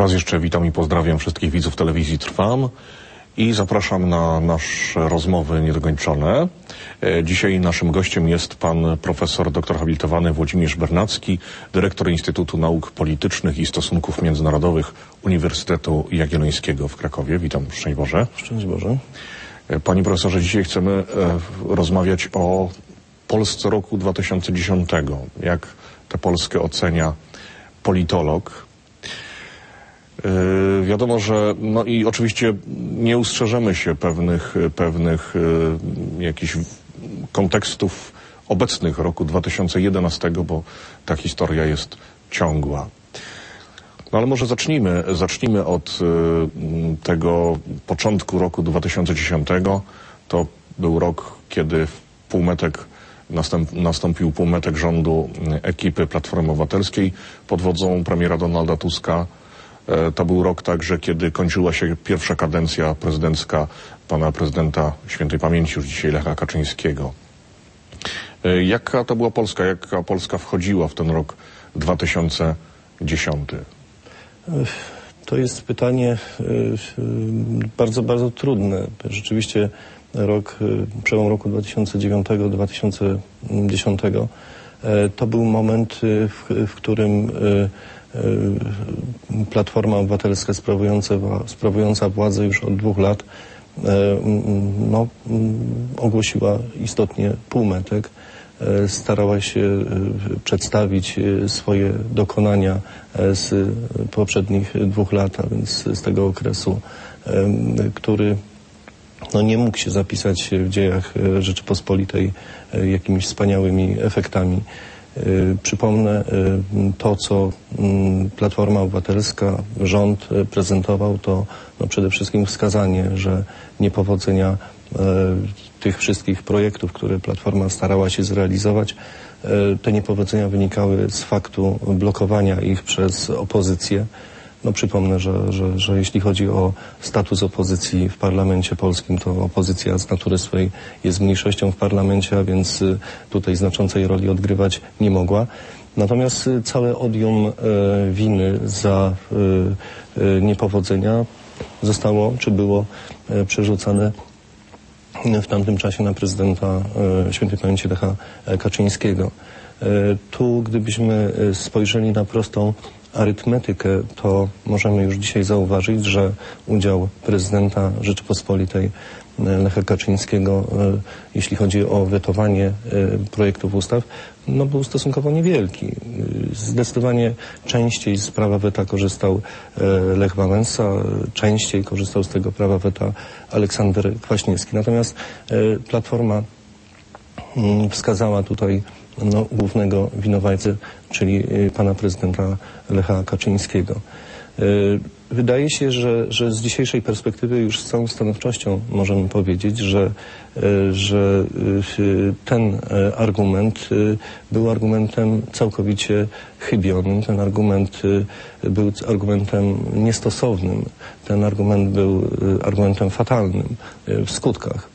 Raz jeszcze witam i pozdrawiam wszystkich widzów telewizji Trwam i zapraszam na nasze rozmowy niedokończone. Dzisiaj naszym gościem jest pan profesor doktor habilitowany Włodzimierz Bernacki, dyrektor Instytutu Nauk Politycznych i Stosunków Międzynarodowych Uniwersytetu Jagiellońskiego w Krakowie. Witam, szczęść Boże. Szczęść Boże. Panie profesorze, dzisiaj chcemy rozmawiać o Polsce roku 2010. Jak tę Polskę ocenia politolog? Wiadomo, że no i oczywiście nie ustrzeżemy się pewnych jakichś kontekstów obecnych roku 2011, bo ta historia jest ciągła. No ale może zacznijmy od tego początku roku 2010. To był rok, kiedy nastąpił półmetek rządu ekipy Platformy Obywatelskiej pod wodzą premiera Donalda Tuska. To był rok także, kiedy kończyła się pierwsza kadencja prezydencka pana prezydenta świętej pamięci już dzisiaj Lecha Kaczyńskiego. Jaka to była Polska? Jaka Polska wchodziła w ten rok 2010? To jest pytanie bardzo, bardzo trudne. Rzeczywiście przełom roku 2009-2010 to był moment, w którym Platforma Obywatelska sprawująca władzę już od 2 lat ogłosiła istotnie półmetek. Starała się przedstawić swoje dokonania z poprzednich 2 lat, a więc z tego okresu, który nie mógł się zapisać w dziejach Rzeczypospolitej jakimiś wspaniałymi efektami. Przypomnę, to co Platforma Obywatelska, rząd prezentował, to przede wszystkim wskazanie, że niepowodzenia tych wszystkich projektów, które Platforma starała się zrealizować, te niepowodzenia wynikały z faktu blokowania ich przez opozycję. Przypomnę, że jeśli chodzi o status opozycji w parlamencie polskim, to opozycja z natury swej jest mniejszością w parlamencie, a więc tutaj znaczącej roli odgrywać nie mogła. Natomiast całe odium winy za niepowodzenia zostało, czy było przerzucane w tamtym czasie na prezydenta świętej pamięci Lecha Kaczyńskiego. Tu, gdybyśmy spojrzeli na prostą arytmetykę, to możemy już dzisiaj zauważyć, że udział prezydenta Rzeczypospolitej Lecha Kaczyńskiego, jeśli chodzi o wetowanie projektów ustaw, był stosunkowo niewielki. Zdecydowanie częściej z prawa weta korzystał Lech Wałęsa, częściej korzystał z tego prawa weta Aleksander Kwaśniewski. Natomiast Platforma wskazała tutaj głównego winowajcę, czyli pana prezydenta Lecha Kaczyńskiego. Wydaje się, że z dzisiejszej perspektywy już z całą stanowczością możemy powiedzieć, że ten argument był argumentem całkowicie chybionym, ten argument był argumentem niestosownym, ten argument był argumentem fatalnym w skutkach.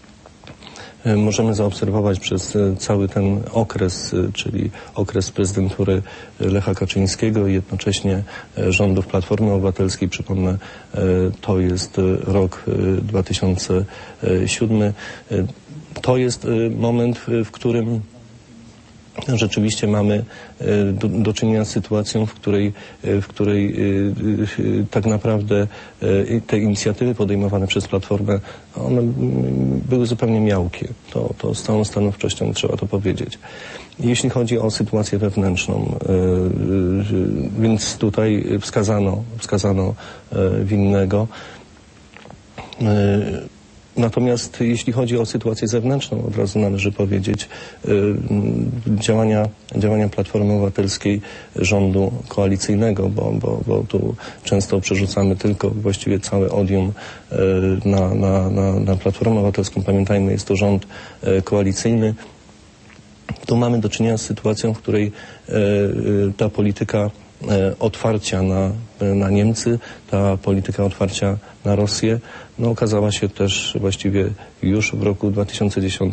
Możemy zaobserwować przez cały ten okres, czyli okres prezydentury Lecha Kaczyńskiego i jednocześnie rządów Platformy Obywatelskiej. Przypomnę, to jest rok 2007. To jest moment, w którym rzeczywiście mamy do czynienia z sytuacją, w której tak naprawdę te inicjatywy podejmowane przez Platformę, one były zupełnie miałkie. To z całą stanowczością trzeba to powiedzieć. Jeśli chodzi o sytuację wewnętrzną, więc tutaj wskazano winnego. Natomiast jeśli chodzi o sytuację zewnętrzną, od razu należy powiedzieć, działania Platformy Obywatelskiej, rządu koalicyjnego, bo tu często przerzucamy tylko właściwie całe odium na Platformę Obywatelską. Pamiętajmy, jest to rząd koalicyjny. Tu mamy do czynienia z sytuacją, w której ta polityka otwarcia na Niemcy, ta polityka otwarcia na Rosję okazała się też właściwie już w roku 2010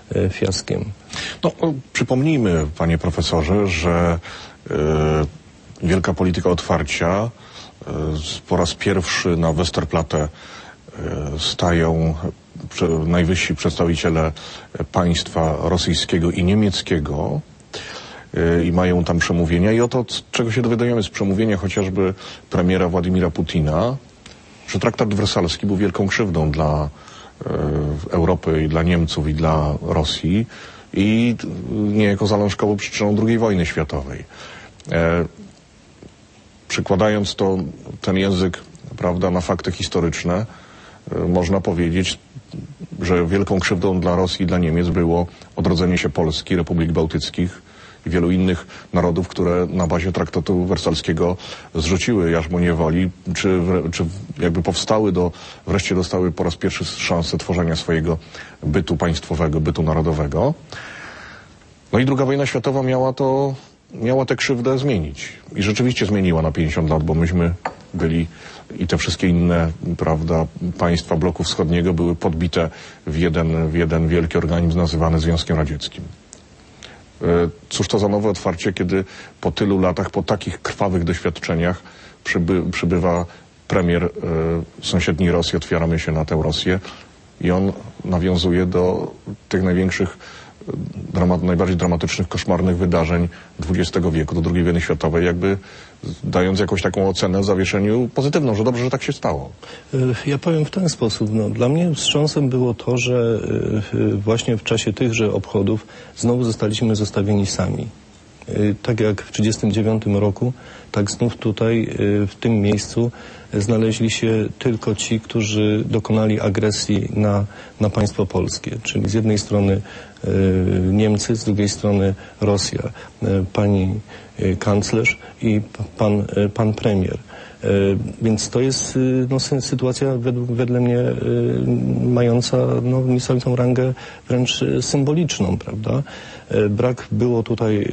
fiaskiem. Przypomnijmy, panie profesorze, że wielka polityka otwarcia. Po raz pierwszy na Westerplatte stają najwyżsi przedstawiciele państwa rosyjskiego i niemieckiego i mają tam przemówienia. I oto, czego się dowiadujemy z przemówienia chociażby premiera Władimira Putina, że traktat wersalski był wielką krzywdą dla Europy i dla Niemców i dla Rosji i niejako zalążkową przyczyną II wojny światowej. Przykładając ten język, prawda, na fakty historyczne, można powiedzieć, że wielką krzywdą dla Rosji i dla Niemiec było odrodzenie się Polski, Republik Bałtyckich i wielu innych narodów, które na bazie traktatu wersalskiego zrzuciły jarzmo niewoli, czy jakby powstały wreszcie dostały po raz pierwszy szansę tworzenia swojego bytu państwowego, bytu narodowego. No i II wojna światowa miała tę krzywdę zmienić. I rzeczywiście zmieniła na 50 lat, bo myśmy byli i te wszystkie inne, prawda, państwa bloku wschodniego były podbite w jeden wielki organizm nazywany Związkiem Radzieckim. Cóż to za nowe otwarcie, kiedy po tylu latach, po takich krwawych doświadczeniach przybywa premier sąsiedniej Rosji, otwieramy się na tę Rosję i on nawiązuje do tych największych, najbardziej dramatycznych, koszmarnych wydarzeń XX wieku, do II wojny światowej, jakby dając jakąś taką ocenę w zawieszeniu pozytywną, że dobrze, że tak się stało. Ja powiem w ten sposób. Dla mnie wstrząsem było to, że właśnie w czasie tychże obchodów znowu zostaliśmy zostawieni sami. Tak jak w 1939 roku, tak znów tutaj, w tym miejscu znaleźli się tylko ci, którzy dokonali agresji na państwo polskie. Czyli z jednej strony Niemcy, z drugiej strony Rosja, pani kanclerz i pan premier. Więc to jest sytuacja wedle mnie mająca niesamowitą rangę wręcz symboliczną, prawda? Brak było tutaj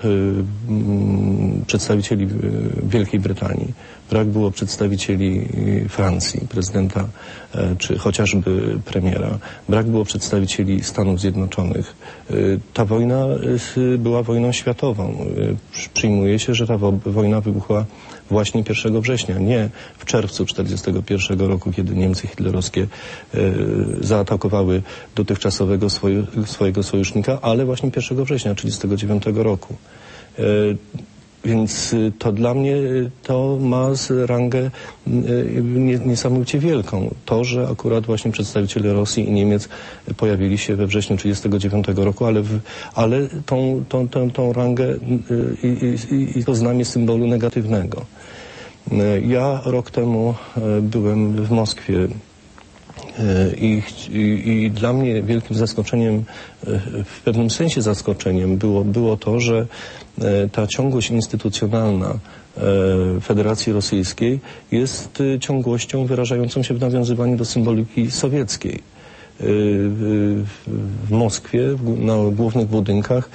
przedstawicieli Wielkiej Brytanii, brak było przedstawicieli Francji, prezydenta czy chociażby premiera, brak było przedstawicieli Stanów Zjednoczonych. Ta wojna była wojną światową. Przyjmuje się, że ta wojna wybuchła właśnie 1 września, nie w czerwcu 1941 roku, kiedy Niemcy hitlerowskie zaatakowały dotychczasowego swojego sojusznika, ale właśnie 1 września 1939 roku. Więc to dla mnie to ma rangę niesamowicie wielką. To, że akurat właśnie przedstawiciele Rosji i Niemiec pojawili się we wrześniu 1939 roku, ale tą rangę i to znamie symbolu negatywnego. Ja rok temu byłem w Moskwie i dla mnie wielkim zaskoczeniem, w pewnym sensie zaskoczeniem było to, że ta ciągłość instytucjonalna Federacji Rosyjskiej jest ciągłością wyrażającą się w nawiązywaniu do symboliki sowieckiej. W Moskwie, na głównych budynkach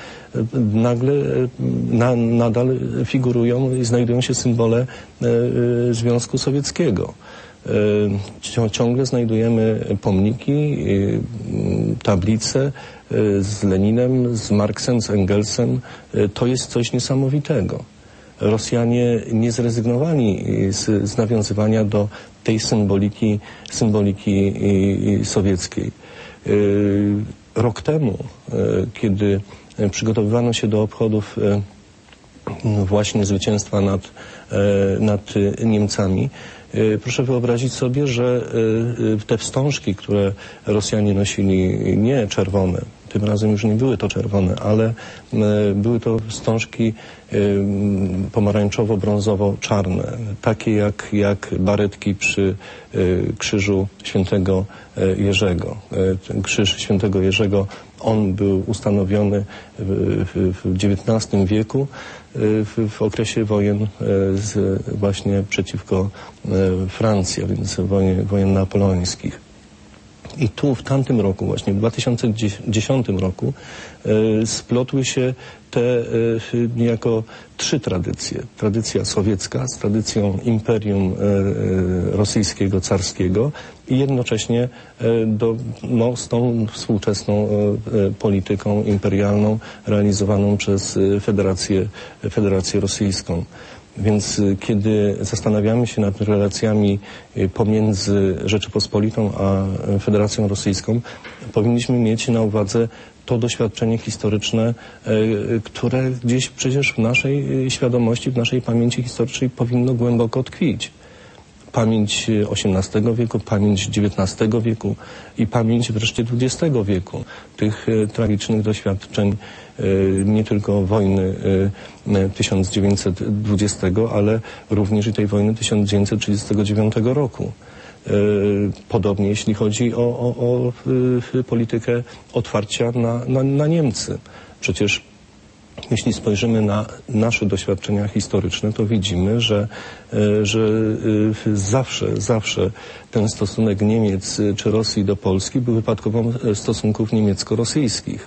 nadal figurują i znajdują się symbole Związku Sowieckiego. Ciągle znajdujemy pomniki, tablice z Leninem, z Marksem, z Engelsem. To jest coś niesamowitego. Rosjanie nie zrezygnowali z nawiązywania do tej symboliki sowieckiej. Rok temu, kiedy przygotowywano się do obchodów właśnie zwycięstwa nad Niemcami, proszę wyobrazić sobie, że te wstążki, które Rosjanie nosili, nie czerwone, tym razem już nie były to czerwone, ale były to wstążki pomarańczowo-brązowo-czarne, takie jak baretki przy krzyżu świętego Jerzego. Ten krzyż świętego Jerzego, on był ustanowiony w XIX wieku w okresie wojen właśnie przeciwko Francji, a więc wojen napoleońskich. I tu w tamtym roku, właśnie w 2010 roku splotły się te niejako trzy tradycje. Tradycja sowiecka z tradycją imperium rosyjskiego, carskiego i jednocześnie z tą współczesną polityką imperialną realizowaną przez Federację Rosyjską. Więc kiedy zastanawiamy się nad relacjami pomiędzy Rzeczypospolitą a Federacją Rosyjską, powinniśmy mieć na uwadze to doświadczenie historyczne, które gdzieś przecież w naszej świadomości, w naszej pamięci historycznej powinno głęboko tkwić. Pamięć XVIII wieku, pamięć XIX wieku i pamięć wreszcie XX wieku. Tych tragicznych doświadczeń nie tylko wojny 1920, ale również i tej wojny 1939 roku. Podobnie jeśli chodzi o politykę otwarcia na Niemcy. Przecież jeśli spojrzymy na nasze doświadczenia historyczne, to widzimy, że zawsze ten stosunek Niemiec czy Rosji do Polski był wypadkową stosunków niemiecko-rosyjskich.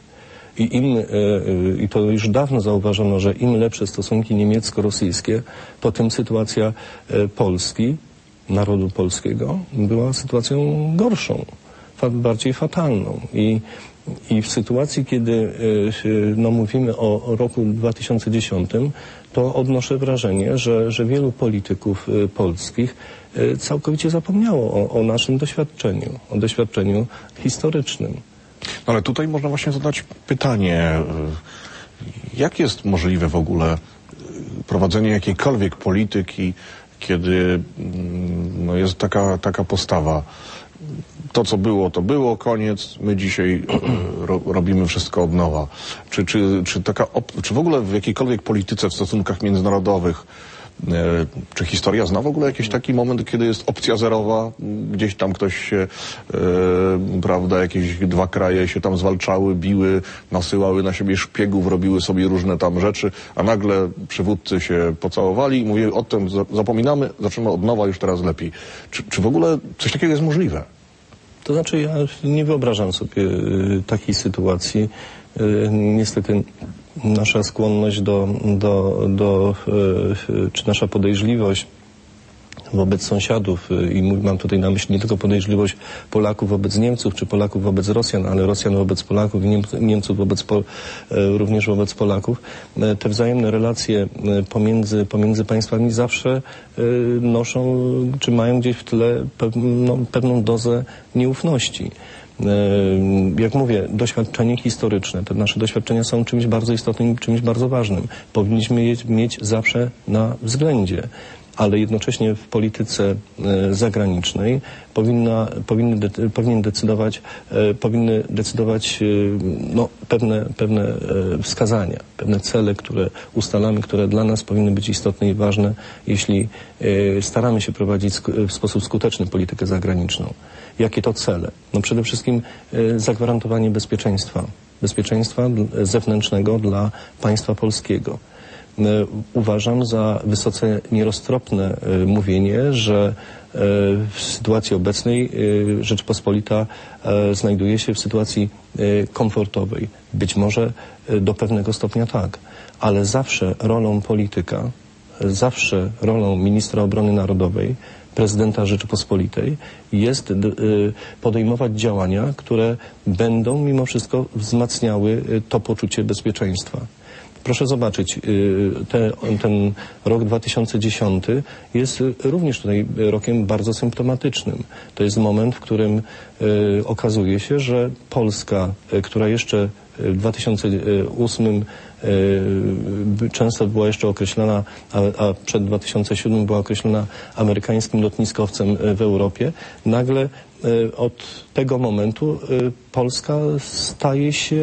I to już dawno zauważono, że im lepsze stosunki niemiecko-rosyjskie, to tym sytuacja Polski, narodu polskiego, była sytuacją gorszą, bardziej fatalną. I w sytuacji, kiedy mówimy o roku 2010, to odnoszę wrażenie, że wielu polityków polskich całkowicie zapomniało o naszym doświadczeniu, o doświadczeniu historycznym. No ale tutaj można właśnie zadać pytanie, jak jest możliwe w ogóle prowadzenie jakiejkolwiek polityki, kiedy jest taka postawa: to, co było, to było, koniec, my dzisiaj robimy wszystko od nowa. Czy w ogóle w jakiejkolwiek polityce, w stosunkach międzynarodowych, czy historia zna w ogóle jakiś taki moment, kiedy jest opcja zerowa, gdzieś tam ktoś się, prawda, jakieś dwa kraje się tam zwalczały, biły, nasyłały na siebie szpiegów, robiły sobie różne tam rzeczy, a nagle przywódcy się pocałowali i mówili: o tym zapominamy, zaczynamy od nowa, już teraz lepiej. Czy w ogóle coś takiego jest możliwe? To znaczy, ja nie wyobrażam sobie takiej sytuacji. Niestety nasza skłonność czy nasza podejrzliwość wobec sąsiadów, i mam tutaj na myśli nie tylko podejrzliwość Polaków wobec Niemców, czy Polaków wobec Rosjan, ale Rosjan wobec Polaków i Niemców również wobec Polaków, te wzajemne relacje pomiędzy państwami zawsze noszą, czy mają gdzieś w tle pewną dozę nieufności. Jak mówię, doświadczenie historyczne, te nasze doświadczenia są czymś bardzo istotnym, czymś bardzo ważnym. Powinniśmy je mieć zawsze na względzie, ale jednocześnie w polityce zagranicznej powinny decydować pewne wskazania, pewne cele, które ustalamy, które dla nas powinny być istotne i ważne, jeśli staramy się prowadzić w sposób skuteczny politykę zagraniczną. Jakie to cele? No przede wszystkim zagwarantowanie bezpieczeństwa zewnętrznego dla państwa polskiego. Uważam za wysoce nieroztropne mówienie, że w sytuacji obecnej Rzeczpospolita znajduje się w sytuacji komfortowej. Być może do pewnego stopnia tak, ale zawsze rolą polityka, zawsze rolą ministra obrony narodowej, prezydenta Rzeczypospolitej jest podejmować działania, które będą mimo wszystko wzmacniały to poczucie bezpieczeństwa. Proszę zobaczyć, ten rok 2010 jest również tutaj rokiem bardzo symptomatycznym. To jest moment, w którym okazuje się, że Polska, która jeszcze w 2008 często była jeszcze określana, a przed 2007 była określona amerykańskim lotniskowcem w Europie, nagle od tego momentu Polska staje się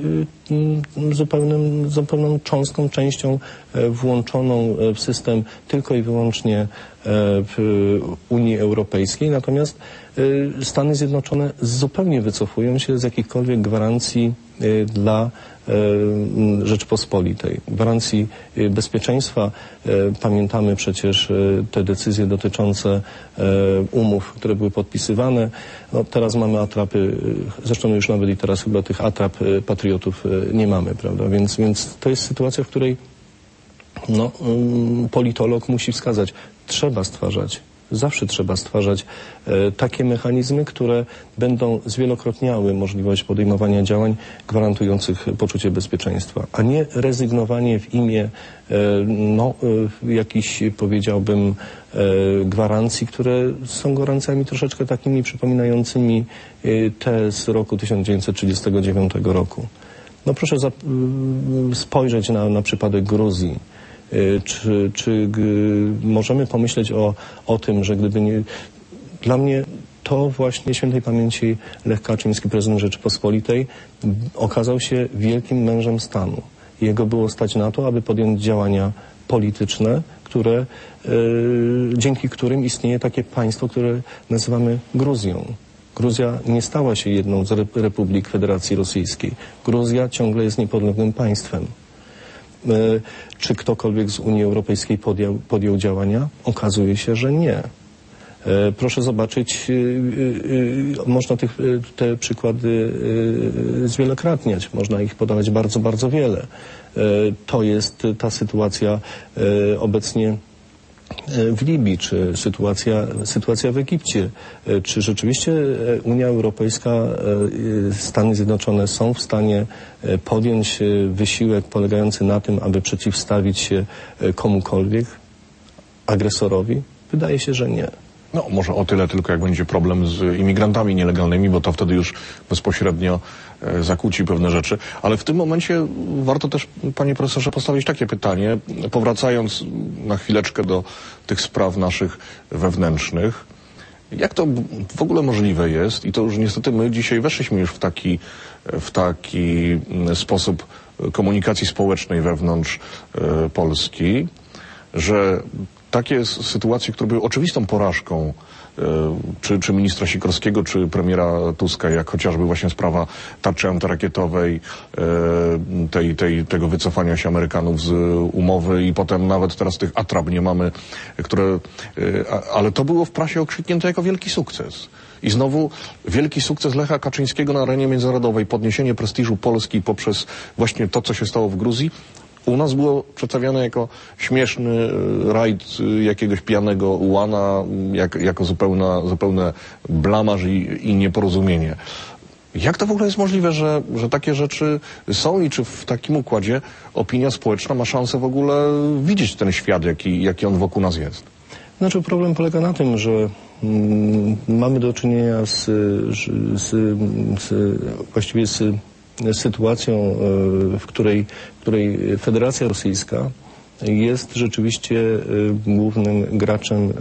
zupełną cząstką, częścią włączoną w system tylko i wyłącznie Unii Europejskiej. Natomiast Stany Zjednoczone zupełnie wycofują się z jakichkolwiek gwarancji dla Rzeczpospolitej, gwarancji bezpieczeństwa. Pamiętamy przecież te decyzje dotyczące umów, które były podpisywane. No, teraz mamy atrapy, zresztą już nawet i teraz chyba tych atrap patriotów nie mamy, prawda? Więc to jest sytuacja, w której politolog musi wskazać, trzeba stwarzać Zawsze trzeba stwarzać takie mechanizmy, które będą zwielokrotniały możliwość podejmowania działań gwarantujących poczucie bezpieczeństwa, a nie rezygnowanie w imię jakichś, powiedziałbym, gwarancji, które są gwarancjami troszeczkę takimi przypominającymi te z roku 1939 roku. No proszę spojrzeć na przypadek Gruzji. Czy możemy pomyśleć o tym, że gdyby nie... Dla mnie to właśnie świętej pamięci Lech Kaczyński, prezydent Rzeczypospolitej, okazał się wielkim mężem stanu. Jego było stać na to, aby podjąć działania polityczne, dzięki którym istnieje takie państwo, które nazywamy Gruzją. Gruzja nie stała się jedną z republik Federacji Rosyjskiej. Gruzja ciągle jest niepodległym państwem. Czy ktokolwiek z Unii Europejskiej podjął działania? Okazuje się, że nie. Proszę zobaczyć, można te przykłady zwielokrotniać, można ich podawać bardzo, bardzo wiele. To jest ta sytuacja obecnie w Libii, czy sytuacja w Egipcie. Czy rzeczywiście Unia Europejska, Stany Zjednoczone są w stanie podjąć wysiłek polegający na tym, aby przeciwstawić się komukolwiek, agresorowi? Wydaje się, że nie. No, może o tyle tylko, jak będzie problem z imigrantami nielegalnymi, bo to wtedy już bezpośrednio zakłóci pewne rzeczy. Ale w tym momencie warto też, panie profesorze, postawić takie pytanie, powracając na chwileczkę do tych spraw naszych wewnętrznych. Jak to w ogóle możliwe jest, i to już niestety my dzisiaj weszliśmy już w taki sposób komunikacji społecznej wewnątrz Polski, że takie sytuacje, które były oczywistą porażką czy ministra Sikorskiego, czy premiera Tuska, jak chociażby właśnie sprawa tarczy antyrakietowej, tego wycofania się Amerykanów z umowy i potem nawet teraz tych atrap nie mamy, ale to było w prasie okrzyknięte jako wielki sukces. I znowu wielki sukces Lecha Kaczyńskiego na arenie międzynarodowej, podniesienie prestiżu Polski poprzez właśnie to, co się stało w Gruzji. U nas było przedstawiane jako śmieszny rajd jakiegoś pijanego ułana, jako zupełne blamaż i nieporozumienie. Jak to w ogóle jest możliwe, że takie rzeczy są i czy w takim układzie opinia społeczna ma szansę w ogóle widzieć ten świat, jaki on wokół nas jest? Znaczy problem polega na tym, że mamy do czynienia właściwie z sytuacją, w której Federacja Rosyjska jest rzeczywiście głównym graczem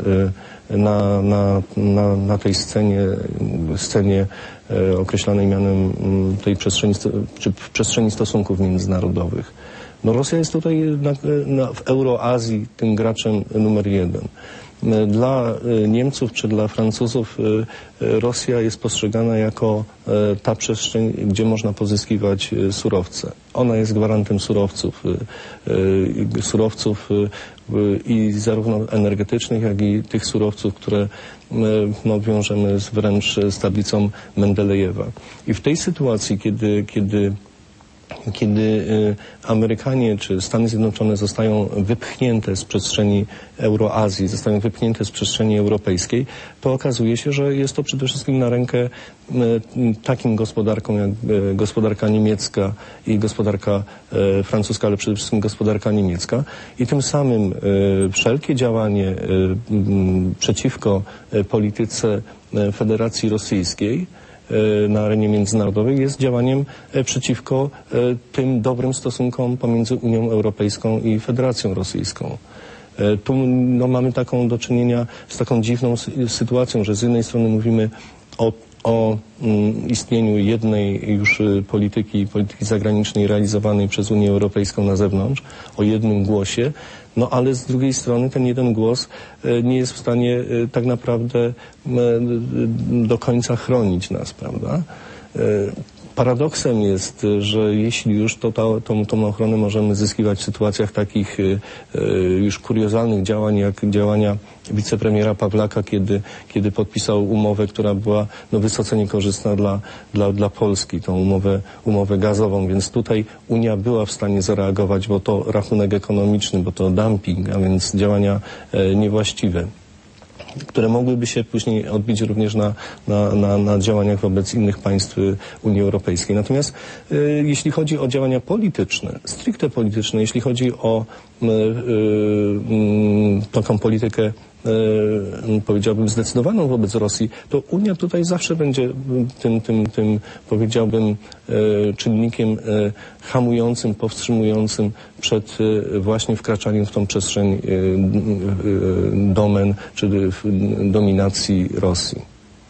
na tej scenie określanej mianem tej przestrzeni, czy w przestrzeni stosunków międzynarodowych. No Rosja jest tutaj w Euroazji tym graczem numer jeden. Dla Niemców czy dla Francuzów Rosja jest postrzegana jako ta przestrzeń, gdzie można pozyskiwać surowce. Ona jest gwarantem surowców i zarówno energetycznych, jak i tych surowców, które wiążemy wręcz z tablicą Mendelejewa. I w tej sytuacji, kiedy Amerykanie czy Stany Zjednoczone zostają wypchnięte z przestrzeni Euroazji, zostają wypchnięte z przestrzeni europejskiej, to okazuje się, że jest to przede wszystkim na rękę takim gospodarkom jak gospodarka niemiecka i gospodarka francuska, ale przede wszystkim gospodarka niemiecka. I tym samym wszelkie działanie przeciwko polityce Federacji Rosyjskiej na arenie międzynarodowej jest działaniem przeciwko tym dobrym stosunkom pomiędzy Unią Europejską i Federacją Rosyjską. Tu mamy do czynienia z taką dziwną sytuacją, że z jednej strony mówimy o istnieniu jednej już polityki zagranicznej realizowanej przez Unię Europejską na zewnątrz, o jednym głosie, ale z drugiej strony ten jeden głos nie jest w stanie tak naprawdę do końca chronić nas, prawda? Paradoksem jest, że jeśli już tą ochronę możemy zyskiwać w sytuacjach takich już kuriozalnych działań, jak działania wicepremiera Pawlaka, kiedy podpisał umowę, która była wysoce niekorzystna dla Polski, tą umowę gazową, więc tutaj Unia była w stanie zareagować, bo to rachunek ekonomiczny, bo to dumping, a więc działania niewłaściwe. które mogłyby się później odbić również na działaniach wobec innych państw Unii Europejskiej. Natomiast jeśli chodzi o działania polityczne, stricte polityczne, jeśli chodzi o taką politykę, powiedziałbym, zdecydowaną wobec Rosji, to Unia tutaj zawsze będzie tym powiedziałbym, czynnikiem hamującym, powstrzymującym przed właśnie wkraczaniem w tą przestrzeń domen czy dominacji Rosji.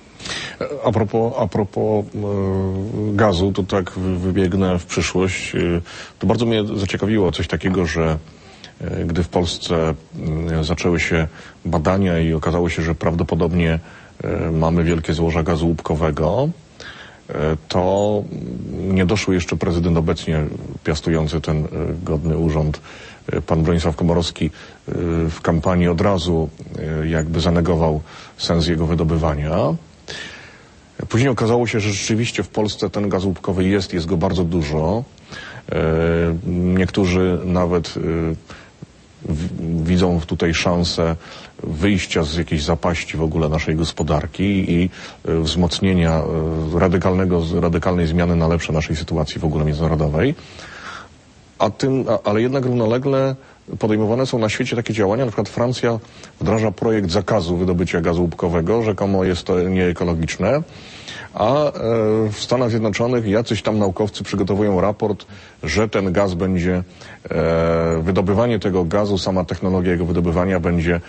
A propos gazu, to tak wybiegnę w przyszłość. To bardzo mnie zaciekawiło coś takiego, że gdy w Polsce zaczęły się badania i okazało się, że prawdopodobnie mamy wielkie złoża gazu łupkowego, to nie doszły jeszcze prezydent obecnie piastujący ten godny urząd, pan Bronisław Komorowski, w kampanii od razu jakby zanegował sens jego wydobywania. Później okazało się, że rzeczywiście w Polsce ten gaz łupkowy jest go bardzo dużo. Niektórzy nawet widzą tutaj szansę wyjścia z jakiejś zapaści w ogóle naszej gospodarki i wzmocnienia radykalnej zmiany na lepsze naszej sytuacji w ogóle międzynarodowej. Ale jednak równolegle podejmowane są na świecie takie działania, na przykład Francja wdraża projekt zakazu wydobycia gazu łupkowego, rzekomo jest to nieekologiczne, a w Stanach Zjednoczonych jacyś tam naukowcy przygotowują raport, że ten gaz będzie, wydobywanie tego gazu, sama technologia jego wydobywania będzie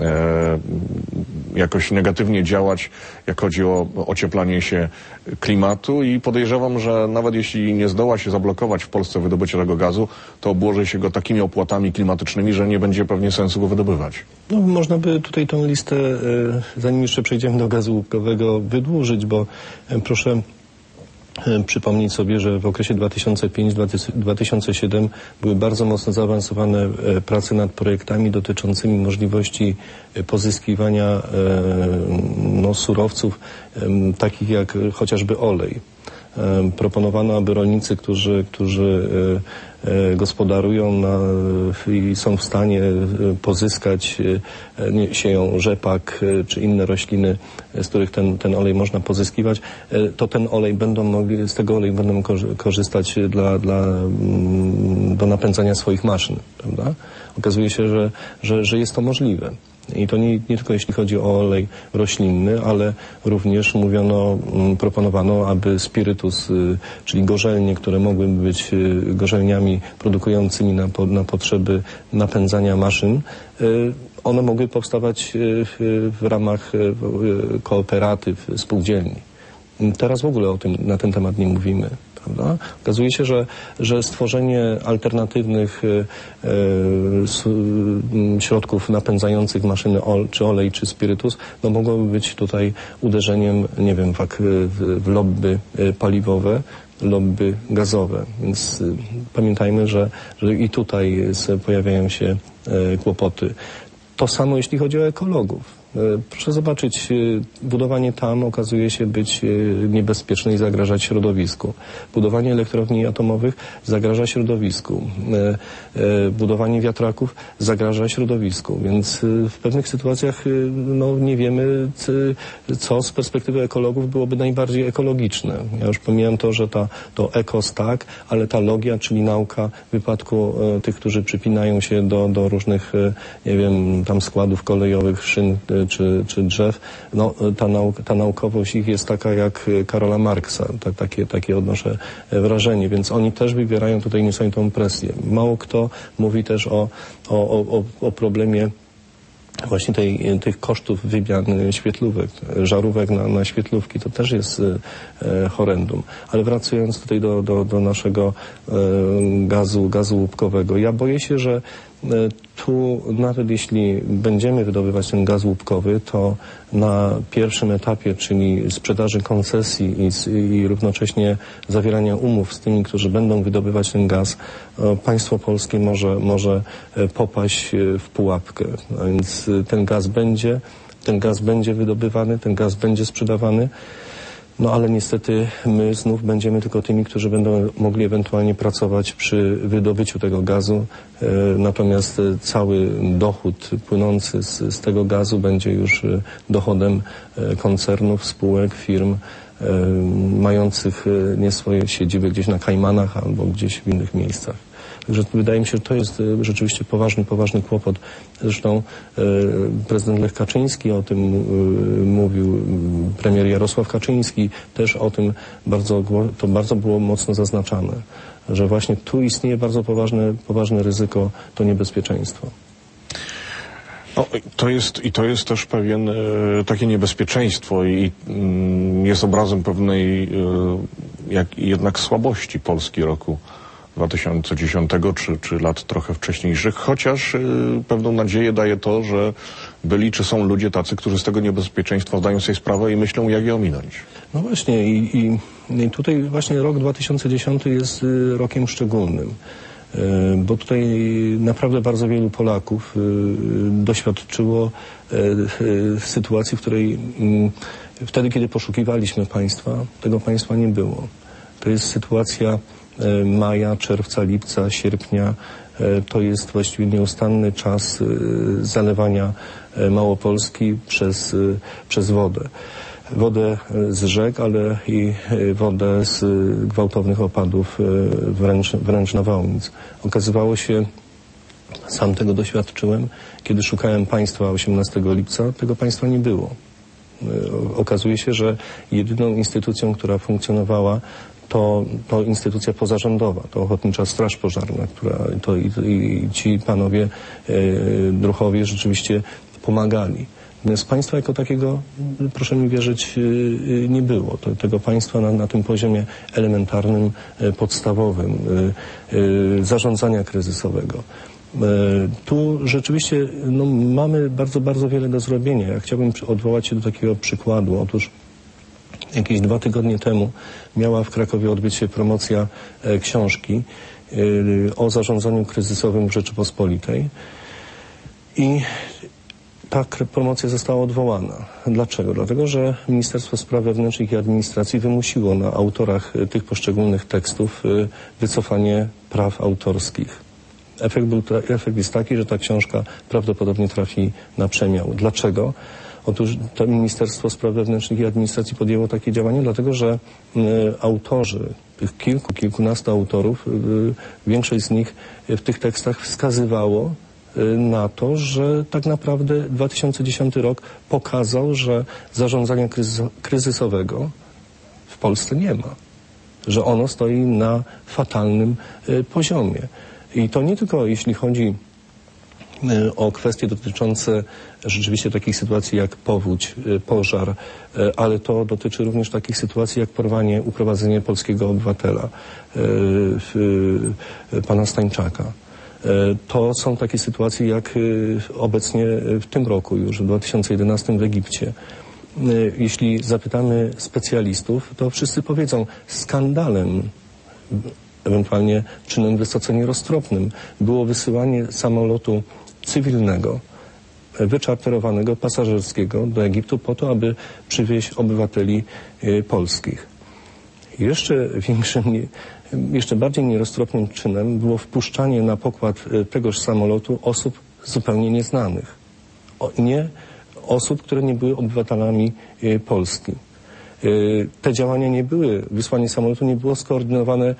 jakoś negatywnie działać, jak chodzi o ocieplanie się klimatu i podejrzewam, że nawet jeśli nie zdoła się zablokować w Polsce wydobycie tego gazu, to obłoży się go takimi opłatami klimatycznymi, że nie będzie pewnie sensu go wydobywać. No, można by tutaj tą listę, zanim jeszcze przejdziemy do gazu łupkowego, wydłużyć, bo proszę przypomnieć sobie, że w okresie 2005-2007 były bardzo mocno zaawansowane prace nad projektami dotyczącymi możliwości pozyskiwania surowców takich jak chociażby olej. Proponowano, aby rolnicy, którzy gospodarują i są w stanie pozyskać, sieją rzepak czy inne rośliny, z których ten olej można pozyskiwać, to ten olej z tego oleju będą korzystać do napędzania swoich maszyn, prawda? Okazuje się, że jest to możliwe. I to nie tylko jeśli chodzi o olej roślinny, ale również proponowano, aby spirytus, czyli gorzelnie, które mogłyby być gorzelniami produkującymi na potrzeby napędzania maszyn, one mogły powstawać w ramach kooperatyw, spółdzielni. Teraz w ogóle na ten temat nie mówimy. Prawda? Okazuje się, że stworzenie alternatywnych środków napędzających maszyny, czy olej, czy spirytus, mogłoby być tutaj uderzeniem, nie wiem, w lobby paliwowe, lobby gazowe. Więc pamiętajmy, że i tutaj pojawiają się kłopoty. To samo jeśli chodzi o ekologów. Proszę zobaczyć, budowanie tam okazuje się być niebezpieczne i zagrażać środowisku. Budowanie elektrowni atomowych zagraża środowisku. Budowanie wiatraków zagraża środowisku. Więc w pewnych sytuacjach nie wiemy, co z perspektywy ekologów byłoby najbardziej ekologiczne. Ja już pomijam to, że to ekos tak, ale ta logia, czyli nauka w wypadku tych, którzy przypinają się do różnych, nie wiem, tam składów kolejowych, szyn czy drzew, ta naukowość ich jest taka jak Karola Marksa, takie odnoszę wrażenie, więc oni też wywierają tutaj niesamowitą presję. Mało kto mówi też o problemie właśnie tych kosztów wymian świetlówek, żarówek na świetlówki, to też jest horrendum. Ale wracając tutaj do naszego gazu łupkowego, ja boję się, że tu nawet jeśli będziemy wydobywać ten gaz łupkowy, to na pierwszym etapie, czyli sprzedaży koncesji i równocześnie zawierania umów z tymi, którzy będą wydobywać ten gaz, państwo polskie może popaść w pułapkę. A więc ten gaz będzie wydobywany, ten gaz będzie sprzedawany. No ale niestety my znów będziemy tylko tymi, którzy będą mogli ewentualnie pracować przy wydobyciu tego gazu, natomiast cały dochód płynący z tego gazu będzie już dochodem koncernów, spółek, firm mających nie swoje siedziby gdzieś na Kajmanach albo gdzieś w innych miejscach. Także wydaje mi się, że to jest rzeczywiście poważny kłopot. Zresztą prezydent Lech Kaczyński o tym mówił, premier Jarosław Kaczyński też o tym bardzo było mocno zaznaczane, że właśnie tu istnieje bardzo poważne ryzyko, to niebezpieczeństwo. No, to jest też pewien takie niebezpieczeństwo i jest obrazem pewnej jednak słabości Polski roku 2010 czy lat trochę wcześniejszych, chociaż pewną nadzieję daje to, że byli czy są ludzie tacy, którzy z tego niebezpieczeństwa zdają sobie sprawę i myślą, jak je ominąć. No właśnie i tutaj właśnie rok 2010 jest rokiem szczególnym, bo tutaj naprawdę bardzo wielu Polaków doświadczyło sytuacji, w której wtedy, kiedy poszukiwaliśmy państwa, tego państwa nie było. To jest sytuacja maja, czerwca, lipca, sierpnia. To jest właściwie nieustanny czas zalewania Małopolski przez wodę. Wodę z rzek, ale i wodę z gwałtownych opadów wręcz nawałnic. Okazywało się, sam tego doświadczyłem, kiedy szukałem państwa 18 lipca, tego państwa nie było. Okazuje się, że jedyną instytucją, która funkcjonowała, to instytucja pozarządowa, to Ochotnicza Straż Pożarna, i ci panowie druhowie rzeczywiście pomagali. Natomiast państwa jako takiego, proszę mi wierzyć, nie było. Tego państwa na tym poziomie elementarnym, podstawowym, zarządzania kryzysowego. Tu rzeczywiście mamy bardzo wiele do zrobienia. Ja chciałbym odwołać się do takiego przykładu. Otóż jakieś 2 tygodnie temu miała w Krakowie odbyć się promocja książki o zarządzaniu kryzysowym w Rzeczypospolitej i ta promocja została odwołana. Dlaczego? Dlatego, że Ministerstwo Spraw Wewnętrznych i Administracji wymusiło na autorach tych poszczególnych tekstów wycofanie praw autorskich. Efekt jest taki, że ta książka prawdopodobnie trafi na przemiał. Dlaczego? Otóż to Ministerstwo Spraw Wewnętrznych i Administracji podjęło takie działanie, dlatego że autorzy, tych kilkunastu autorów, większość z nich w tych tekstach wskazywało na to, że tak naprawdę 2010 rok pokazał, że zarządzania kryzysowego w Polsce nie ma, że ono stoi na fatalnym poziomie. I to nie tylko jeśli chodzi o kwestie dotyczące rzeczywiście takich sytuacji jak powódź, pożar, ale to dotyczy również takich sytuacji jak uprowadzenie polskiego obywatela, pana Stańczaka. To są takie sytuacje jak obecnie w tym roku już, w 2011 w Egipcie. Jeśli zapytamy specjalistów, to wszyscy powiedzą, skandalem, ewentualnie czynem wysoce nieroztropnym było wysyłanie samolotu cywilnego, wyczarterowanego, pasażerskiego do Egiptu po to, aby przywieźć obywateli polskich. Jeszcze bardziej nieroztropnym czynem było wpuszczanie na pokład tegoż samolotu osób zupełnie nieznanych. Osób, które nie były obywatelami Polski. Te działania nie były, wysłanie samolotu nie było skoordynowane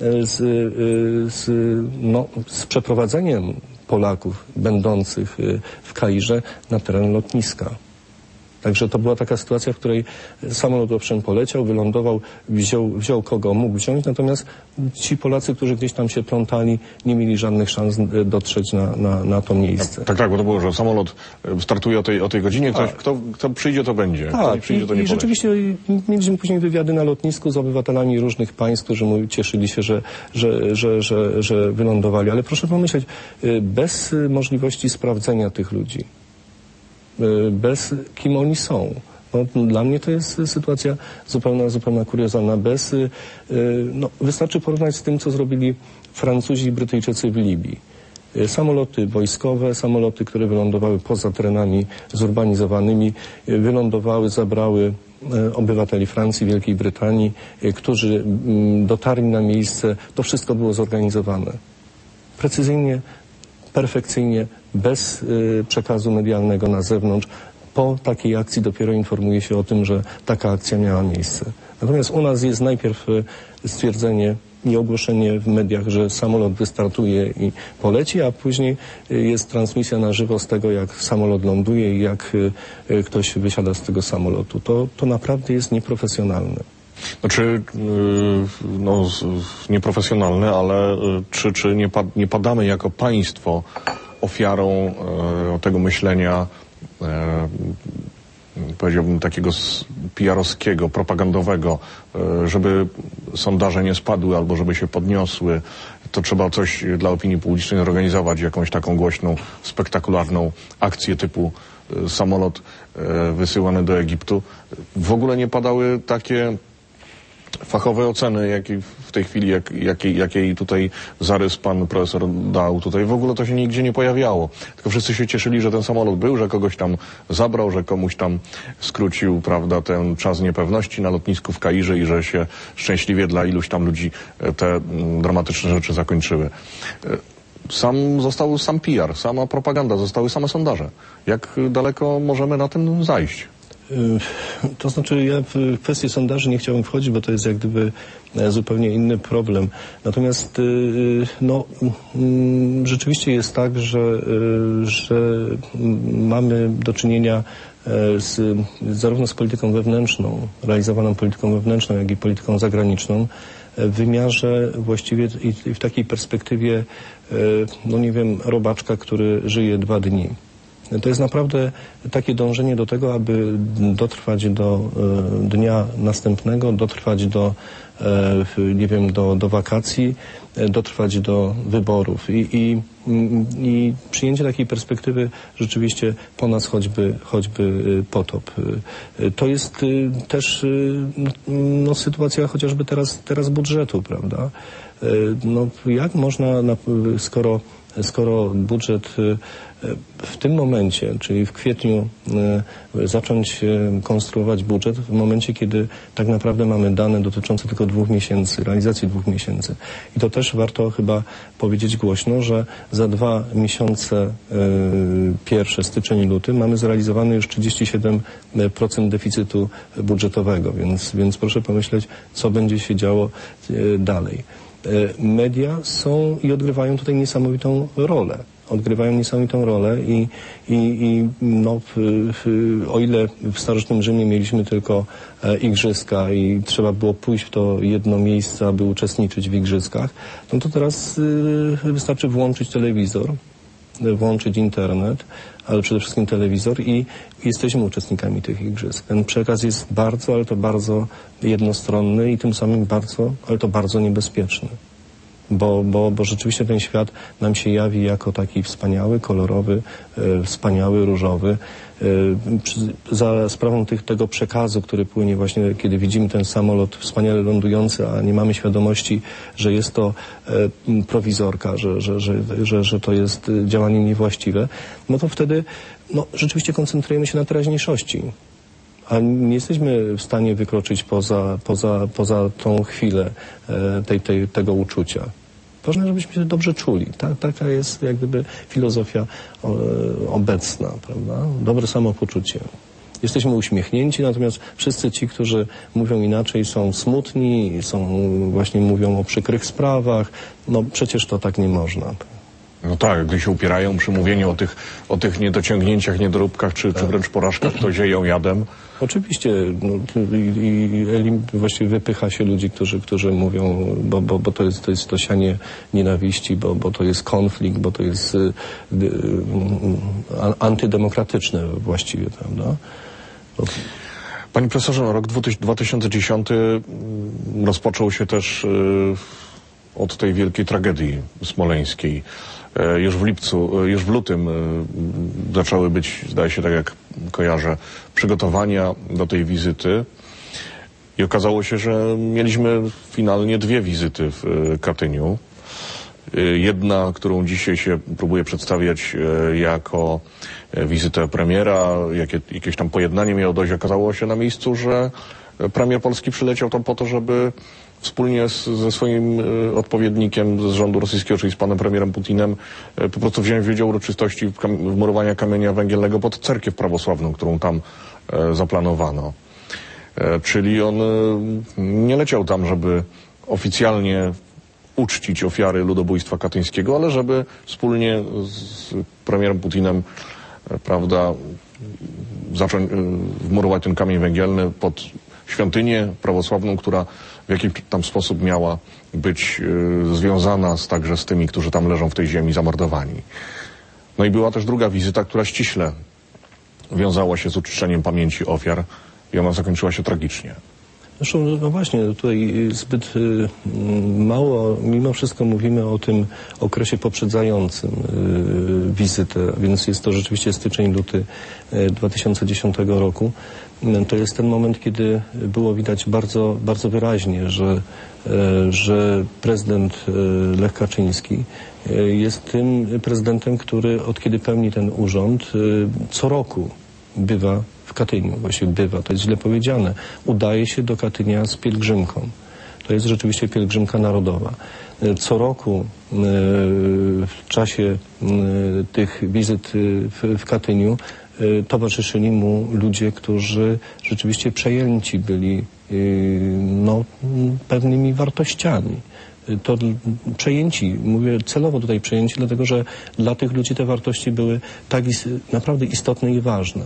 z przeprowadzeniem Polaków będących w Kairze na teren lotniska. Także to była taka sytuacja, w której samolot owszem poleciał, wylądował, wziął kogo mógł wziąć, natomiast ci Polacy, którzy gdzieś tam się plątali, nie mieli żadnych szans dotrzeć na to miejsce. Tak, bo to było, że samolot startuje o tej godzinie, kto przyjdzie, to będzie. Tak, kto przyjdzie, to nie i rzeczywiście mieliśmy później wywiady na lotnisku z obywatelami różnych państw, którzy cieszyli się, że wylądowali. Ale proszę pomyśleć, bez możliwości sprawdzenia tych ludzi, bez kim oni są. Dla mnie to jest sytuacja zupełna kuriozalna. Wystarczy porównać z tym, co zrobili Francuzi i Brytyjczycy w Libii. Samoloty wojskowe, samoloty, które wylądowały poza terenami zurbanizowanymi, zabrały obywateli Francji, Wielkiej Brytanii, którzy dotarli na miejsce. To wszystko było zorganizowane. Precyzyjnie, perfekcyjnie, bez przekazu medialnego na zewnątrz. Po takiej akcji dopiero informuje się o tym, że taka akcja miała miejsce. Natomiast u nas jest najpierw stwierdzenie i ogłoszenie w mediach, że samolot wystartuje i poleci, a później jest transmisja na żywo z tego, jak samolot ląduje i jak ktoś wysiada z tego samolotu. To naprawdę jest nieprofesjonalne. Znaczy, no, nieprofesjonalne, ale czy nie padamy jako państwo ofiarą tego myślenia, powiedziałbym takiego PR-owskiego, propagandowego, żeby sondaże nie spadły albo żeby się podniosły, to trzeba coś dla opinii publicznej zorganizować, jakąś taką głośną, spektakularną akcję typu samolot wysyłany do Egiptu. W ogóle nie padały takie fachowe oceny, jakie w tej chwili, jakiej tutaj zarys pan profesor dał tutaj. W ogóle to się nigdzie nie pojawiało. Tylko wszyscy się cieszyli, że ten samolot był, że kogoś tam zabrał, że komuś tam skrócił, prawda, ten czas niepewności na lotnisku w Kairze i że się szczęśliwie dla iluś tam ludzi te dramatyczne rzeczy zakończyły. Został sam PR, sama propaganda, zostały same sondaże. Jak daleko możemy na tym zajść? To znaczy, ja w kwestię sondaży nie chciałbym wchodzić, bo to jest jak gdyby zupełnie inny problem. Natomiast no, rzeczywiście jest tak, że mamy do czynienia zarówno z polityką wewnętrzną, realizowaną polityką wewnętrzną, jak i polityką zagraniczną w wymiarze właściwie i w takiej perspektywie, no nie wiem, robaczka, który żyje 2 dni. To jest naprawdę takie dążenie do tego, aby dotrwać do dnia następnego, dotrwać do, nie wiem, do wakacji, dotrwać do wyborów. I przyjęcie takiej perspektywy rzeczywiście po nas choćby potop. To jest też no, sytuacja chociażby teraz budżetu, prawda? No, jak można, skoro budżet w tym momencie, czyli w kwietniu, zacząć konstruować budżet w momencie, kiedy tak naprawdę mamy dane dotyczące tylko 2 miesięcy, realizacji 2 miesięcy. I to też warto chyba powiedzieć głośno, że za 2 miesiące, pierwsze, styczeń i luty, mamy zrealizowany już 37% deficytu budżetowego, więc proszę pomyśleć, co będzie się działo dalej. Media są i odgrywają tutaj niesamowitą rolę. I no, o ile w starożytnym Rzymie mieliśmy tylko igrzyska i trzeba było pójść w to jedno miejsce, aby uczestniczyć w igrzyskach, no to teraz wystarczy włączyć telewizor, włączyć internet, ale przede wszystkim telewizor i jesteśmy uczestnikami tych igrzysk. Ten przekaz jest bardzo, ale to bardzo jednostronny i tym samym bardzo, ale to bardzo niebezpieczny. Bo rzeczywiście ten świat nam się jawi jako taki wspaniały, kolorowy, wspaniały, różowy. Za sprawą tego przekazu, który płynie właśnie, kiedy widzimy ten samolot wspaniale lądujący, a nie mamy świadomości, że jest to prowizorka, że to jest działanie niewłaściwe, no to wtedy no, rzeczywiście koncentrujemy się na teraźniejszości. A nie jesteśmy w stanie wykroczyć poza tą chwilę tego uczucia. Ważne, żebyśmy się dobrze czuli. Taka jest jak gdyby filozofia obecna, prawda? Dobre samopoczucie. Jesteśmy uśmiechnięci, natomiast wszyscy ci, którzy mówią inaczej, są smutni, właśnie mówią o przykrych sprawach. No przecież to tak nie można. No tak, gdy się upierają przy mówieniu o tych niedociągnięciach, niedoróbkach czy wręcz porażkach, to zieją jadem. Oczywiście, no, właściwie wypycha się ludzi, którzy mówią, bo to jest to sianie nienawiści, bo to jest konflikt, bo to jest antydemokratyczne właściwie, prawda? Panie profesorze, rok 2010 rozpoczął się też od tej wielkiej tragedii smoleńskiej. Już w lutym zaczęły być, zdaje się, tak jak kojarzę, przygotowania do tej wizyty i okazało się, że mieliśmy finalnie 2 wizyty w Katyniu. Jedna, którą dzisiaj się próbuje przedstawiać jako wizytę premiera, jakieś tam pojednanie miało dojść, okazało się na miejscu, że premier Polski przyleciał tam po to, żeby wspólnie ze swoim odpowiednikiem z rządu rosyjskiego, czyli z panem premierem Putinem, po prostu wziąć udział uroczystości wmurowania kamienia węgielnego pod cerkiew prawosławną, którą tam zaplanowano. Czyli on nie leciał tam, żeby oficjalnie uczcić ofiary ludobójstwa katyńskiego, ale żeby wspólnie z premierem Putinem, prawda, zacząć wmurować ten kamień węgielny pod świątynię prawosławną, która w jakiś tam sposób miała być związana także z tymi, którzy tam leżą w tej ziemi zamordowani. No i była też druga wizyta, która ściśle wiązała się z uczczeniem pamięci ofiar i ona zakończyła się tragicznie. Zresztą, no właśnie, tutaj zbyt mało mimo wszystko mówimy o tym okresie poprzedzającym wizytę, więc jest to rzeczywiście styczeń, luty 2010 roku. To jest ten moment, kiedy było widać bardzo, bardzo wyraźnie, że prezydent Lech Kaczyński jest tym prezydentem, który od kiedy pełni ten urząd, co roku bywa w Katyniu. Właściwie bywa, to jest źle powiedziane. Udaje się do Katynia z pielgrzymką. To jest rzeczywiście pielgrzymka narodowa. Co roku w czasie tych wizyt w Katyniu towarzyszyli mu ludzie, którzy rzeczywiście przejęci byli pewnymi wartościami. To przejęci, mówię celowo tutaj przejęci, dlatego że dla tych ludzi te wartości były tak naprawdę istotne i ważne.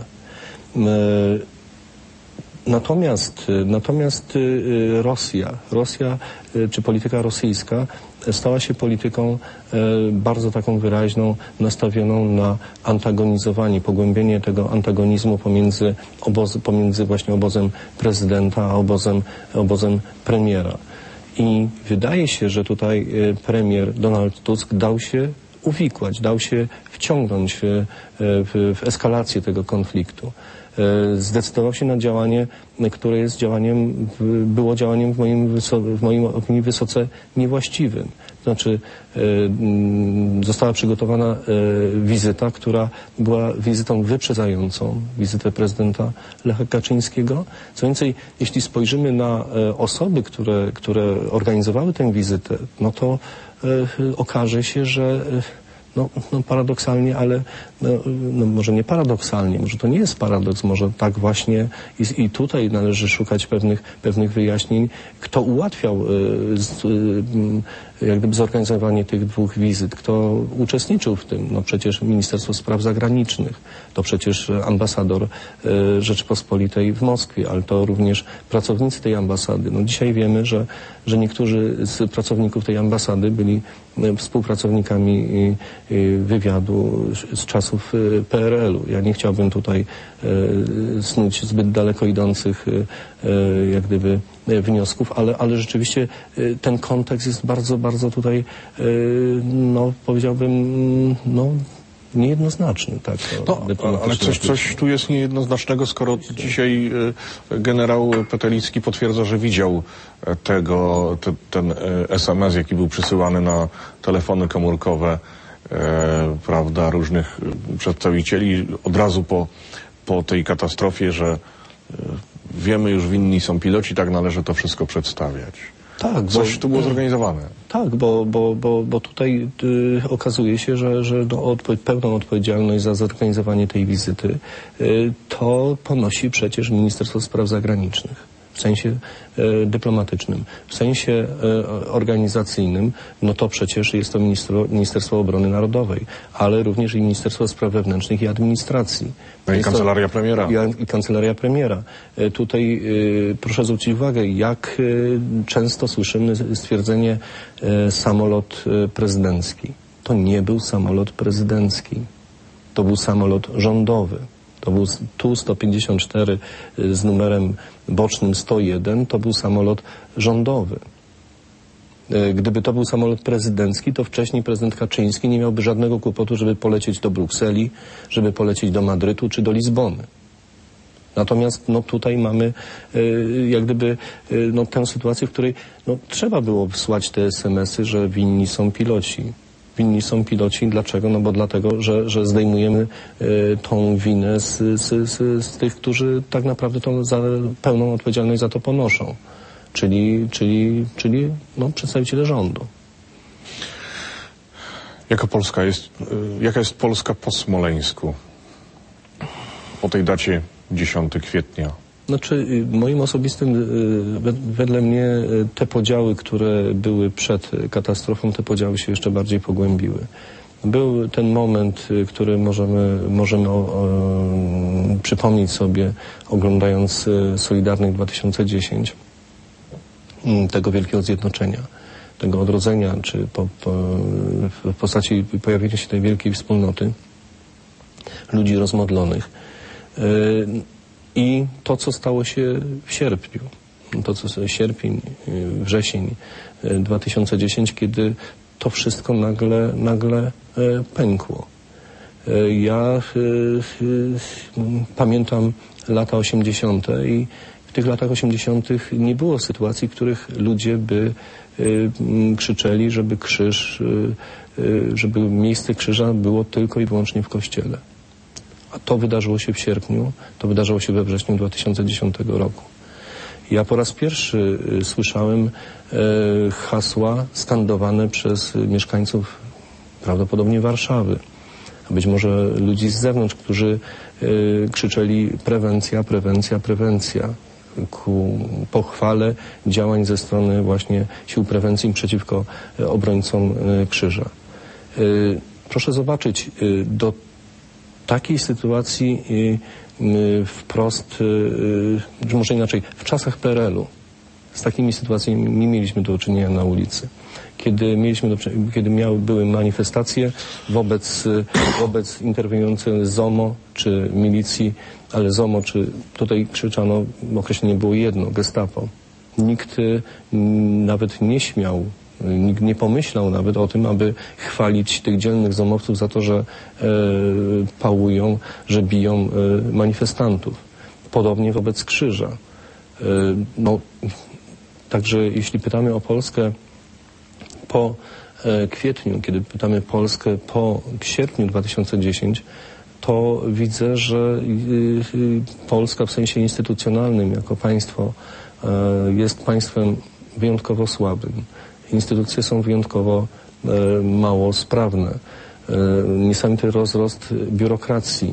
Natomiast Rosja czy polityka rosyjska stała się polityką bardzo taką wyraźną, nastawioną na antagonizowanie, pogłębienie tego antagonizmu pomiędzy właśnie obozem prezydenta a obozem premiera. I wydaje się, że tutaj premier Donald Tusk dał się uwikłać, dał się wciągnąć w eskalację tego konfliktu. Zdecydował się na działanie, które jest było działaniem w moim opinii wysoce niewłaściwym. Znaczy została przygotowana wizyta, która była wizytą wyprzedzającą wizytę prezydenta Lecha Kaczyńskiego. Co więcej, jeśli spojrzymy na osoby, które organizowały tę wizytę, no to okaże się, że paradoksalnie, ale może nie paradoksalnie, może to nie jest paradoks, może tak właśnie i tutaj należy szukać pewnych wyjaśnień, kto ułatwiał jak gdyby zorganizowanie tych dwóch wizyt, kto uczestniczył w tym. No przecież Ministerstwo Spraw Zagranicznych, to przecież ambasador Rzeczypospolitej w Moskwie, ale to również pracownicy tej ambasady. No dzisiaj wiemy, że niektórzy z pracowników tej ambasady byli współpracownikami wywiadu z czasów PRL-u. Ja nie chciałbym tutaj snuć zbyt daleko idących jak gdyby wniosków, ale rzeczywiście ten kontekst jest bardzo, bardzo tutaj powiedziałbym niejednoznaczny. Tak, ale coś tu jest niejednoznacznego, skoro dzisiaj generał Petelicki potwierdza, że widział ten SMS, jaki był przysyłany na telefony komórkowe, prawda, różnych przedstawicieli od razu po tej katastrofie, że wiemy już, winni są piloci, tak należy to wszystko przedstawiać. Tak, coś tu było zorganizowane. Tak, bo tutaj okazuje się, że pełną odpowiedzialność za zorganizowanie tej wizyty to ponosi przecież Ministerstwo Spraw Zagranicznych. W sensie dyplomatycznym. W sensie organizacyjnym, no to przecież jest to Ministerstwo Obrony Narodowej, ale również i Ministerstwo Spraw Wewnętrznych i Administracji. I Kancelaria Premiera. I Kancelaria Premiera. Tutaj proszę zwrócić uwagę, jak często słyszymy stwierdzenie samolot prezydencki. To nie był samolot prezydencki. To był samolot rządowy. To był Tu-154 z numerem bocznym 101, to był samolot rządowy. Gdyby to był samolot prezydencki, to wcześniej prezydent Kaczyński nie miałby żadnego kłopotu, żeby polecieć do Brukseli, żeby polecieć do Madrytu czy do Lizbony. Natomiast no, tutaj mamy jak gdyby no, tę sytuację, w której no, trzeba było wysłać te SMS-y, że winni są piloci. Winni są piloci. Dlaczego? No bo dlatego, że zdejmujemy tą winę z tych, którzy tak naprawdę tą pełną odpowiedzialność za to ponoszą. Czyli no, przedstawiciele rządu. Jaka jest Polska po Smoleńsku? Po tej dacie 10 kwietnia. Znaczy, moim osobistym, wedle mnie te podziały, które były przed katastrofą, te podziały się jeszcze bardziej pogłębiły. Był ten moment, który możemy przypomnieć sobie, oglądając Solidarnych 2010, tego wielkiego zjednoczenia, tego odrodzenia, czy w postaci pojawienia się tej wielkiej wspólnoty ludzi rozmodlonych. I to, co stało się w sierpniu, sierpień, wrzesień 2010, kiedy to wszystko nagle pękło. Ja pamiętam lata 80. i w tych latach 80. nie było sytuacji, w których ludzie by krzyczeli, żeby miejsce krzyża było tylko i wyłącznie w kościele. A to wydarzyło się w sierpniu, to wydarzyło się we wrześniu 2010 roku. Ja po raz pierwszy słyszałem hasła skandowane przez mieszkańców prawdopodobnie Warszawy, a być może ludzi z zewnątrz, którzy krzyczeli prewencja, prewencja, prewencja ku pochwale działań ze strony właśnie sił prewencji przeciwko obrońcom krzyża. Proszę zobaczyć, do takiej sytuacji wprost, może inaczej, w czasach PRL-u z takimi sytuacjami nie mieliśmy do czynienia na ulicy. Kiedy były manifestacje wobec interweniujących ZOMO czy milicji, ale ZOMO, czy tutaj krzyczano, określenie było jedno, Gestapo. Nikt nawet nie śmiał, nikt nie pomyślał nawet o tym, aby chwalić tych dzielnych zomowców za to, że pałują, że biją manifestantów. Podobnie wobec krzyża. Także jeśli pytamy o Polskę po kwietniu, kiedy pytamy Polskę po sierpniu 2010, to widzę, że Polska w sensie instytucjonalnym jako państwo jest państwem wyjątkowo słabym. Instytucje są wyjątkowo mało sprawne. Niesamowity rozrost biurokracji.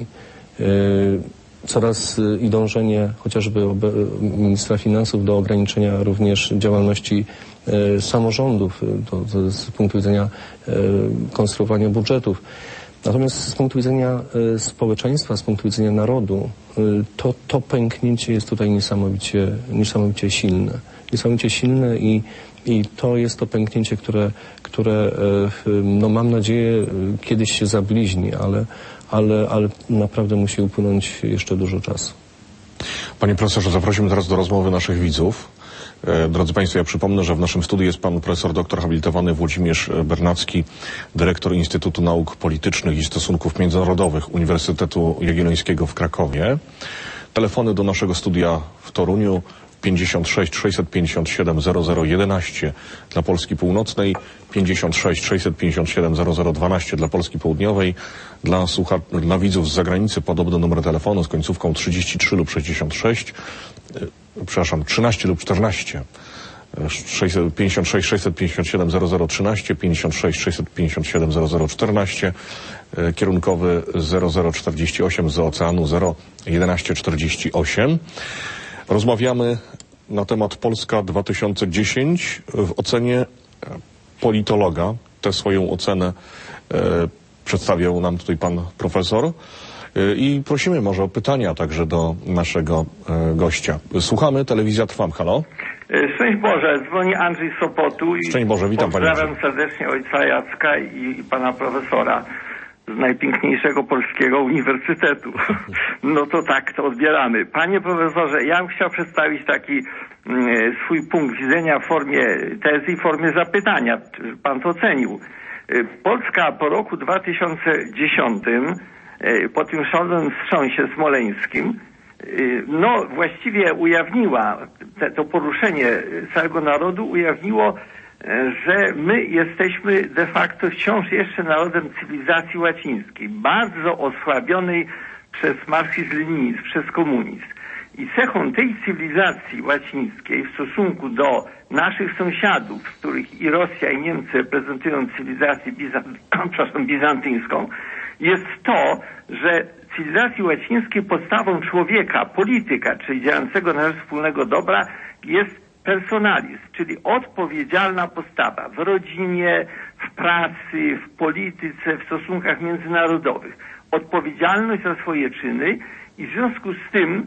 Coraz i dążenie chociażby ministra finansów do ograniczenia również działalności samorządów z punktu widzenia konstruowania budżetów. Natomiast z punktu widzenia społeczeństwa, z punktu widzenia narodu, to pęknięcie jest tutaj niesamowicie silne. Niesamowicie silne i to jest to pęknięcie, które no mam nadzieję kiedyś się zabliźni, ale naprawdę musi upłynąć jeszcze dużo czasu. Panie profesorze, zaprosimy teraz do rozmowy naszych widzów. Drodzy Państwo, ja przypomnę, że w naszym studiu jest pan profesor doktor habilitowany Włodzimierz Bernacki, dyrektor Instytutu Nauk Politycznych i Stosunków Międzynarodowych Uniwersytetu Jagiellońskiego w Krakowie. Telefony do naszego studia w Toruniu 56 657 0011 dla Polski Północnej, 56 657 0012 dla Polski Południowej, dla widzów z zagranicy podobny numer telefonu z końcówką 33 lub 66, 13 lub 14, 56 657 0013, 56 657 0014, kierunkowy 0048 z oceanu 01148. Rozmawiamy na temat Polska 2010 w ocenie politologa. Tę swoją ocenę przedstawiał nam tutaj pan profesor i prosimy może o pytania także do naszego gościa. Słuchamy, telewizja Trwam, halo? Szczęść Boże, dzwoni Andrzej z Sopotu i Szczęść Boże, witam panie. Pozdrawiam serdecznie ojca Jacka i pana profesora z najpiękniejszego polskiego uniwersytetu. No to tak to odbieramy. Panie profesorze, ja bym chciał przedstawić taki swój punkt widzenia w formie tezy i w formie zapytania. Pan to ocenił. Polska po roku 2010, po tym szalonym wstrząsie smoleńskim, no właściwie ujawniła, to poruszenie całego narodu ujawniło, że my jesteśmy de facto wciąż jeszcze narodem cywilizacji łacińskiej, bardzo osłabionej przez marksizm-leninizm, przez komunizm. I cechą tej cywilizacji łacińskiej w stosunku do naszych sąsiadów, z których i Rosja, i Niemcy reprezentują cywilizację bizantyńską, jest to, że cywilizacji łacińskiej podstawą człowieka, polityka, czyli działającego na rzecz wspólnego dobra, jest personalizm, czyli odpowiedzialna postawa w rodzinie, w pracy, w polityce, w stosunkach międzynarodowych. Odpowiedzialność za swoje czyny i w związku z tym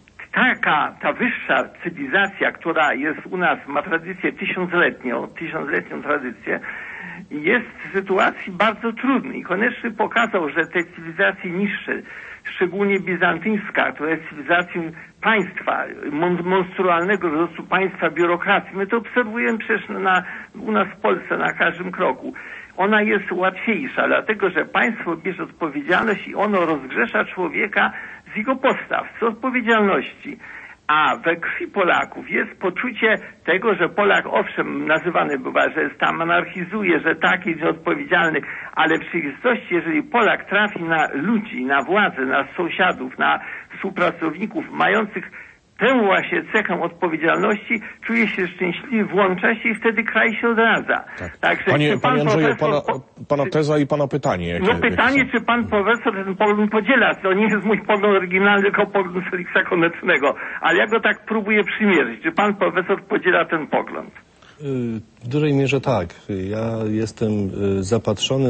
ta wyższa cywilizacja, która jest u nas, ma tradycję tysiącletnią tradycję, jest w sytuacji bardzo trudnej. I Koneczny pokazał, że te cywilizacje niższe, szczególnie bizantyńska, która jest cywilizacją państwa, monstrualnego wzrostu państwa, biurokracji. My to obserwujemy przecież u nas w Polsce na każdym kroku. Ona jest łatwiejsza, dlatego że państwo bierze odpowiedzialność i ono rozgrzesza człowieka z jego postaw, z odpowiedzialności. A we krwi Polaków jest poczucie tego, że Polak owszem nazywany bywa, że jest tam anarchizuje, że taki jest nieodpowiedzialny, ale w rzeczywistości, jeżeli Polak trafi na ludzi, na władzę, na sąsiadów, na współpracowników mających tę właśnie cechę odpowiedzialności, czuje się szczęśliwy, włącza się i wtedy kraj się odradza. Tak. Także, Panie Andrzeju, profesor, pana teza i pana pytanie. Pytanie, czy pan profesor ten pogląd podziela? To nie jest mój pogląd oryginalny, tylko pogląd Feliksa Konecznego. Ale ja go tak próbuję przymierzyć. Czy pan profesor podziela ten pogląd? W dużej mierze tak. Ja jestem zapatrzony,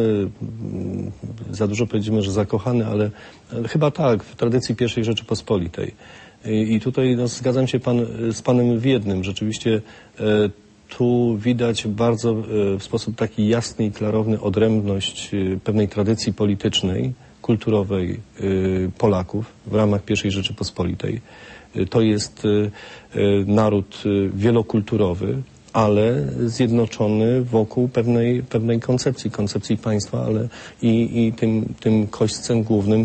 za dużo powiedziemy, że zakochany, ale chyba tak, w tradycji I Rzeczypospolitej. I tutaj zgadzam się z panem w jednym. Rzeczywiście tu widać bardzo w sposób taki jasny i klarowny odrębność pewnej tradycji politycznej, kulturowej Polaków w ramach I Rzeczypospolitej. To jest naród wielokulturowy, ale zjednoczony wokół pewnej koncepcji państwa, ale i tym kośćcem głównym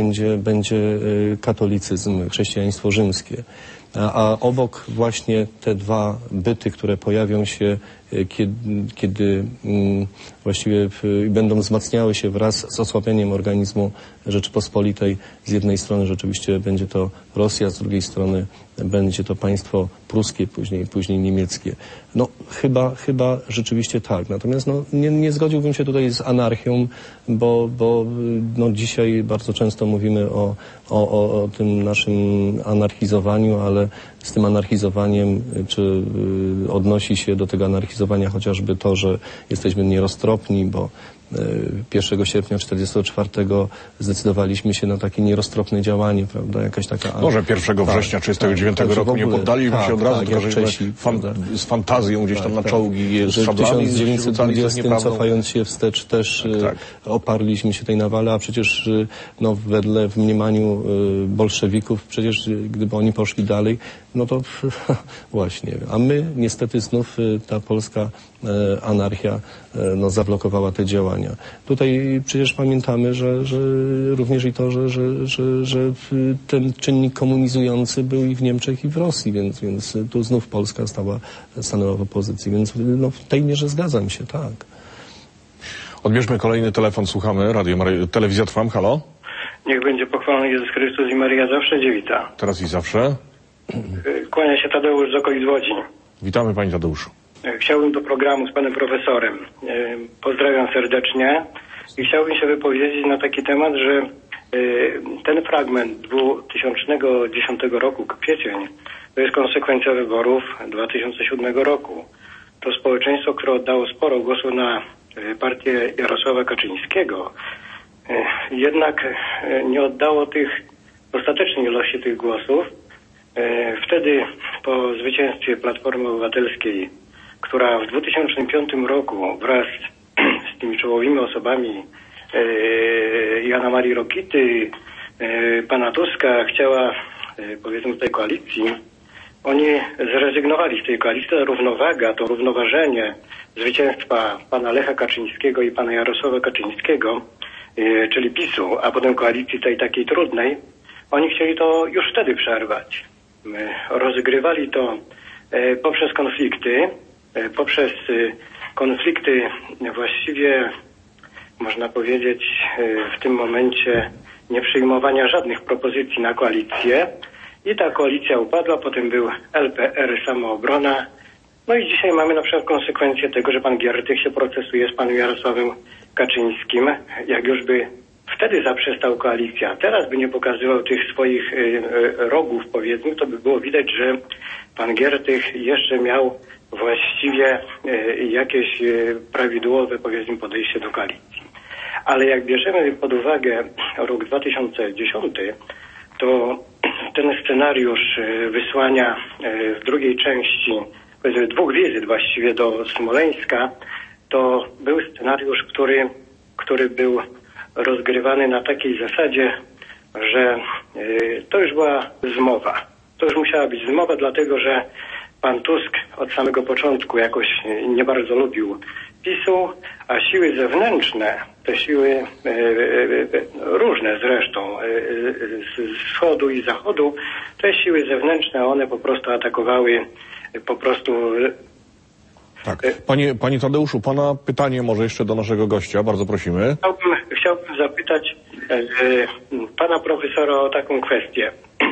będzie katolicyzm, chrześcijaństwo rzymskie. A obok właśnie te dwa byty, które pojawią się, kiedy właściwie będą wzmacniały się wraz z osłabieniem organizmu Rzeczypospolitej. Z jednej strony rzeczywiście będzie to Rosja, z drugiej strony będzie to państwo pruskie, później niemieckie. No chyba rzeczywiście tak. Natomiast nie zgodziłbym się tutaj z anarchią, bo dzisiaj bardzo często mówimy o tym naszym anarchizowaniu, ale z tym anarchizowaniem, czy odnosi się do tego anarchizowania chociażby to, że jesteśmy nieroztropni, bo 1 sierpnia 1944 zdecydowaliśmy się na takie nieroztropne działanie, prawda, jakaś taka... Może 1 września 1939 roku nie poddaliśmy się od razu, tylko żeśmy z fantazją gdzieś tam na czołgi z szablami. W 1920 cofając się wstecz też oparliśmy się tej nawale, a przecież wedle w mniemaniu bolszewików, przecież gdyby oni poszli dalej, no to właśnie. A my niestety znów ta polska anarchia zablokowała te działania. Tutaj przecież pamiętamy, że również i to, że ten czynnik komunizujący był i w Niemczech, i w Rosji, więc tu znów Polska stanęła w opozycji. Więc w tej mierze zgadzam się, tak. Odbierzmy kolejny telefon, słuchamy. Telewizja Trwam, halo? Niech będzie pochwalony Jezus Chrystus i Maryja zawsze dziewita. Teraz i zawsze. Kłania się Tadeusz z okolic Łodzi. Witamy panie Tadeuszu. Chciałbym do programu z panem profesorem. Pozdrawiam serdecznie i chciałbym się wypowiedzieć na taki temat, że ten fragment 2010 roku, kwiecień, to jest konsekwencja wyborów 2007 roku. To społeczeństwo, które oddało sporo głosu na partię Jarosława Kaczyńskiego, jednak nie oddało tych ostatecznej ilości tych głosów. Wtedy po zwycięstwie Platformy Obywatelskiej, która w 2005 roku wraz z tymi czołowymi osobami Jana Marii Rokity, pana Tuska chciała, powiedzmy, tej koalicji, oni zrezygnowali z tej koalicji. Ta równowaga, to równoważenie zwycięstwa pana Lecha Kaczyńskiego i pana Jarosława Kaczyńskiego, czyli PiS-u, a potem koalicji tej takiej trudnej, Oni chcieli to już wtedy przerwać. Rozegrywali to poprzez konflikty właściwie, można powiedzieć, w tym momencie nie przyjmowania żadnych propozycji na koalicję i ta koalicja upadła, potem był LPR, Samoobrona. No i dzisiaj mamy na przykład konsekwencję tego, że pan Giertych się procesuje z panem Jarosławem Kaczyńskim. Jak już by wtedy zaprzestał koalicja, teraz by nie pokazywał tych swoich rogów, powiedzmy, to by było widać, że pan Giertych jeszcze miał właściwie jakieś prawidłowe, powiedzmy, podejście do koalicji. Ale jak bierzemy pod uwagę rok 2010, to ten scenariusz wysłania w drugiej części, powiedzmy 2 wizyt właściwie do Smoleńska, to był scenariusz, który był rozgrywany na takiej zasadzie, że to już była zmowa. To już musiała być zmowa, dlatego że pan Tusk od samego początku jakoś nie bardzo lubił PiS-u, a siły zewnętrzne, te siły różne zresztą, z wschodu i zachodu, te siły zewnętrzne, one po prostu atakowały Tak. Panie Tadeuszu, pana pytanie może jeszcze do naszego gościa, bardzo prosimy. Chciałbym zapytać pana profesora o taką kwestię.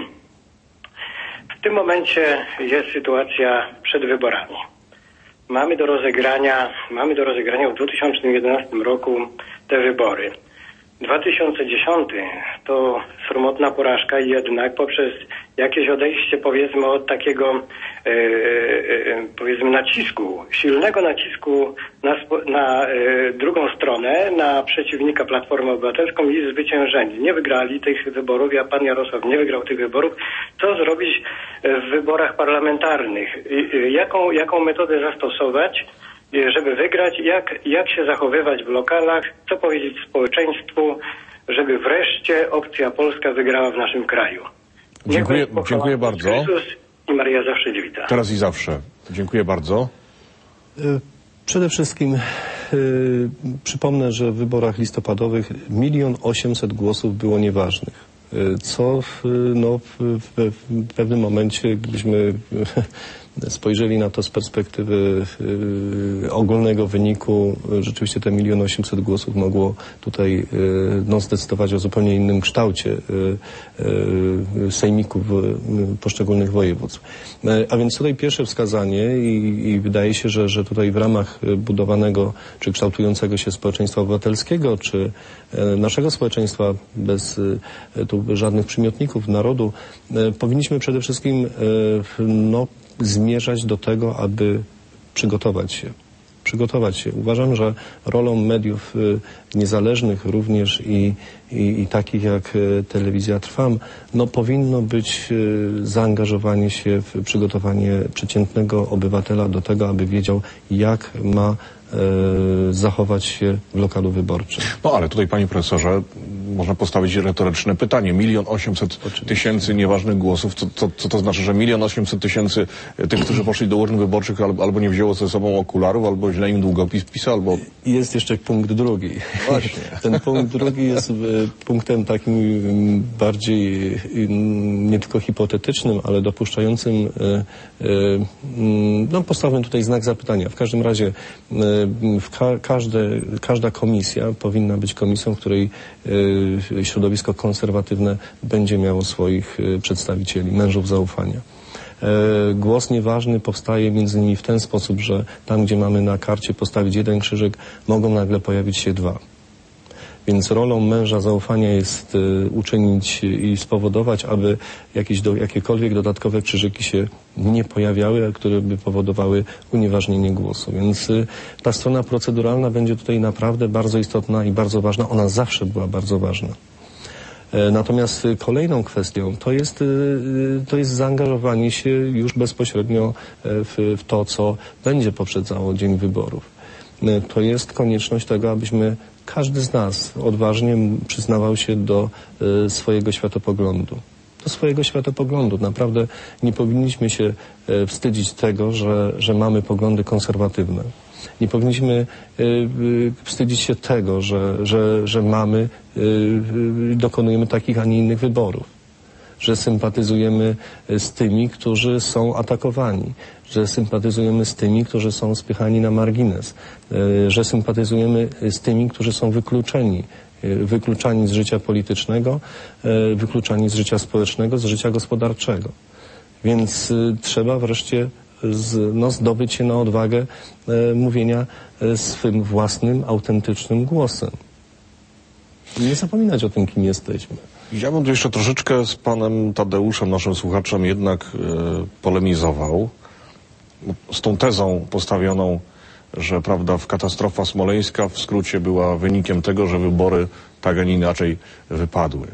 W tym momencie jest sytuacja przed wyborami. Mamy do rozegrania w 2011 roku te wybory. 2010 to sromotna porażka i jednak poprzez jakieś odejście, powiedzmy, od takiego powiedzmy nacisku, silnego nacisku na drugą stronę, na przeciwnika Platformę Obywatelską i zwyciężenie. Nie wygrali tych wyborów, a pan Jarosław nie wygrał tych wyborów. Co zrobić w wyborach parlamentarnych? Jaką metodę zastosować, żeby wygrać? Jak się zachowywać w lokalach? Co powiedzieć społeczeństwu, żeby wreszcie opcja polska wygrała w naszym kraju? Dziękuję bardzo. Jezus i Maria zawsze Dziewica. Teraz i zawsze. Dziękuję bardzo. Przede wszystkim przypomnę, że w wyborach listopadowych 1 800 000 głosów było nieważnych. Co w pewnym momencie, gdybyśmy spojrzeli na to z perspektywy ogólnego wyniku, rzeczywiście te 1 800 000 głosów mogło tutaj zdecydować o zupełnie innym kształcie sejmików poszczególnych województw. A więc tutaj pierwsze wskazanie i wydaje się, że tutaj w ramach budowanego czy kształtującego się społeczeństwa obywatelskiego, czy naszego społeczeństwa bez tu żadnych przymiotników narodu, powinniśmy przede wszystkim zmierzać do tego, aby przygotować się. Uważam, że rolą mediów niezależnych również i takich jak Telewizja Trwam, powinno być zaangażowanie się w przygotowanie przeciętnego obywatela do tego, aby wiedział, jak ma zachować się w lokalu wyborczym. Ale tutaj, panie profesorze, można postawić retoryczne pytanie. 1 800 000 nieważnych głosów. Co to znaczy, że 1 800 000 tych, którzy poszli do urn wyborczych albo nie wzięło ze sobą okularów, albo źle im długopis pisał, albo... Jest jeszcze punkt drugi. Właśnie. Ten punkt drugi jest punktem takim bardziej nie tylko hipotetycznym, ale dopuszczającym, postawmy tutaj znak zapytania. W każdym razie każda komisja powinna być komisją, w której środowisko konserwatywne będzie miało swoich przedstawicieli, mężów zaufania. Głos nieważny powstaje między innymi w ten sposób, że tam, gdzie mamy na karcie postawić 1 krzyżyk, mogą nagle pojawić się 2. Więc rolą męża zaufania jest uczynić i spowodować, aby jakiekolwiek dodatkowe krzyżyki się nie pojawiały, które by powodowały unieważnienie głosu. Więc ta strona proceduralna będzie tutaj naprawdę bardzo istotna i bardzo ważna. Ona zawsze była bardzo ważna. Natomiast kolejną kwestią to jest zaangażowanie się już bezpośrednio w to, co będzie poprzedzało dzień wyborów. To jest konieczność tego, abyśmy każdy z nas odważnie przyznawał się do swojego światopoglądu. Do swojego światopoglądu. Naprawdę nie powinniśmy się wstydzić tego, że mamy poglądy konserwatywne. Nie powinniśmy wstydzić się tego, że dokonujemy takich, a nie innych wyborów. że sympatyzujemy z tymi, którzy są atakowani, że sympatyzujemy z tymi, którzy są spychani na margines, że sympatyzujemy z tymi, którzy są wykluczani z życia politycznego, wykluczani z życia społecznego, z życia gospodarczego. Więc trzeba wreszcie zdobyć się na odwagę mówienia swym własnym, autentycznym głosem. Nie zapominać o tym, kim jesteśmy. Ja bym tu jeszcze troszeczkę z panem Tadeuszem, naszym słuchaczem, jednak polemizował z tą tezą postawioną, że prawda, katastrofa smoleńska w skrócie była wynikiem tego, że wybory tak, a nie inaczej wypadły.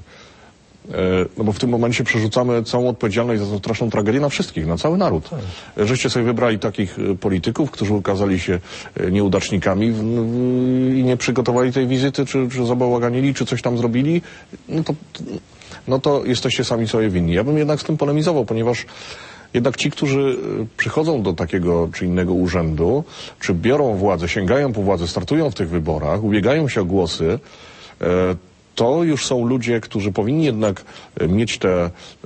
No bo w tym momencie przerzucamy całą odpowiedzialność za tę straszną tragedię na wszystkich, na cały naród. Tak. Żeście sobie wybrali takich polityków, którzy okazali się nieudacznikami i nie przygotowali tej wizyty, czy zabałaganili, czy coś tam zrobili, no to jesteście sami sobie winni. Ja bym jednak z tym polemizował, ponieważ jednak ci, którzy przychodzą do takiego czy innego urzędu, czy biorą władzę, sięgają po władzę, startują w tych wyborach, ubiegają się o głosy, to już są ludzie, którzy powinni jednak mieć tę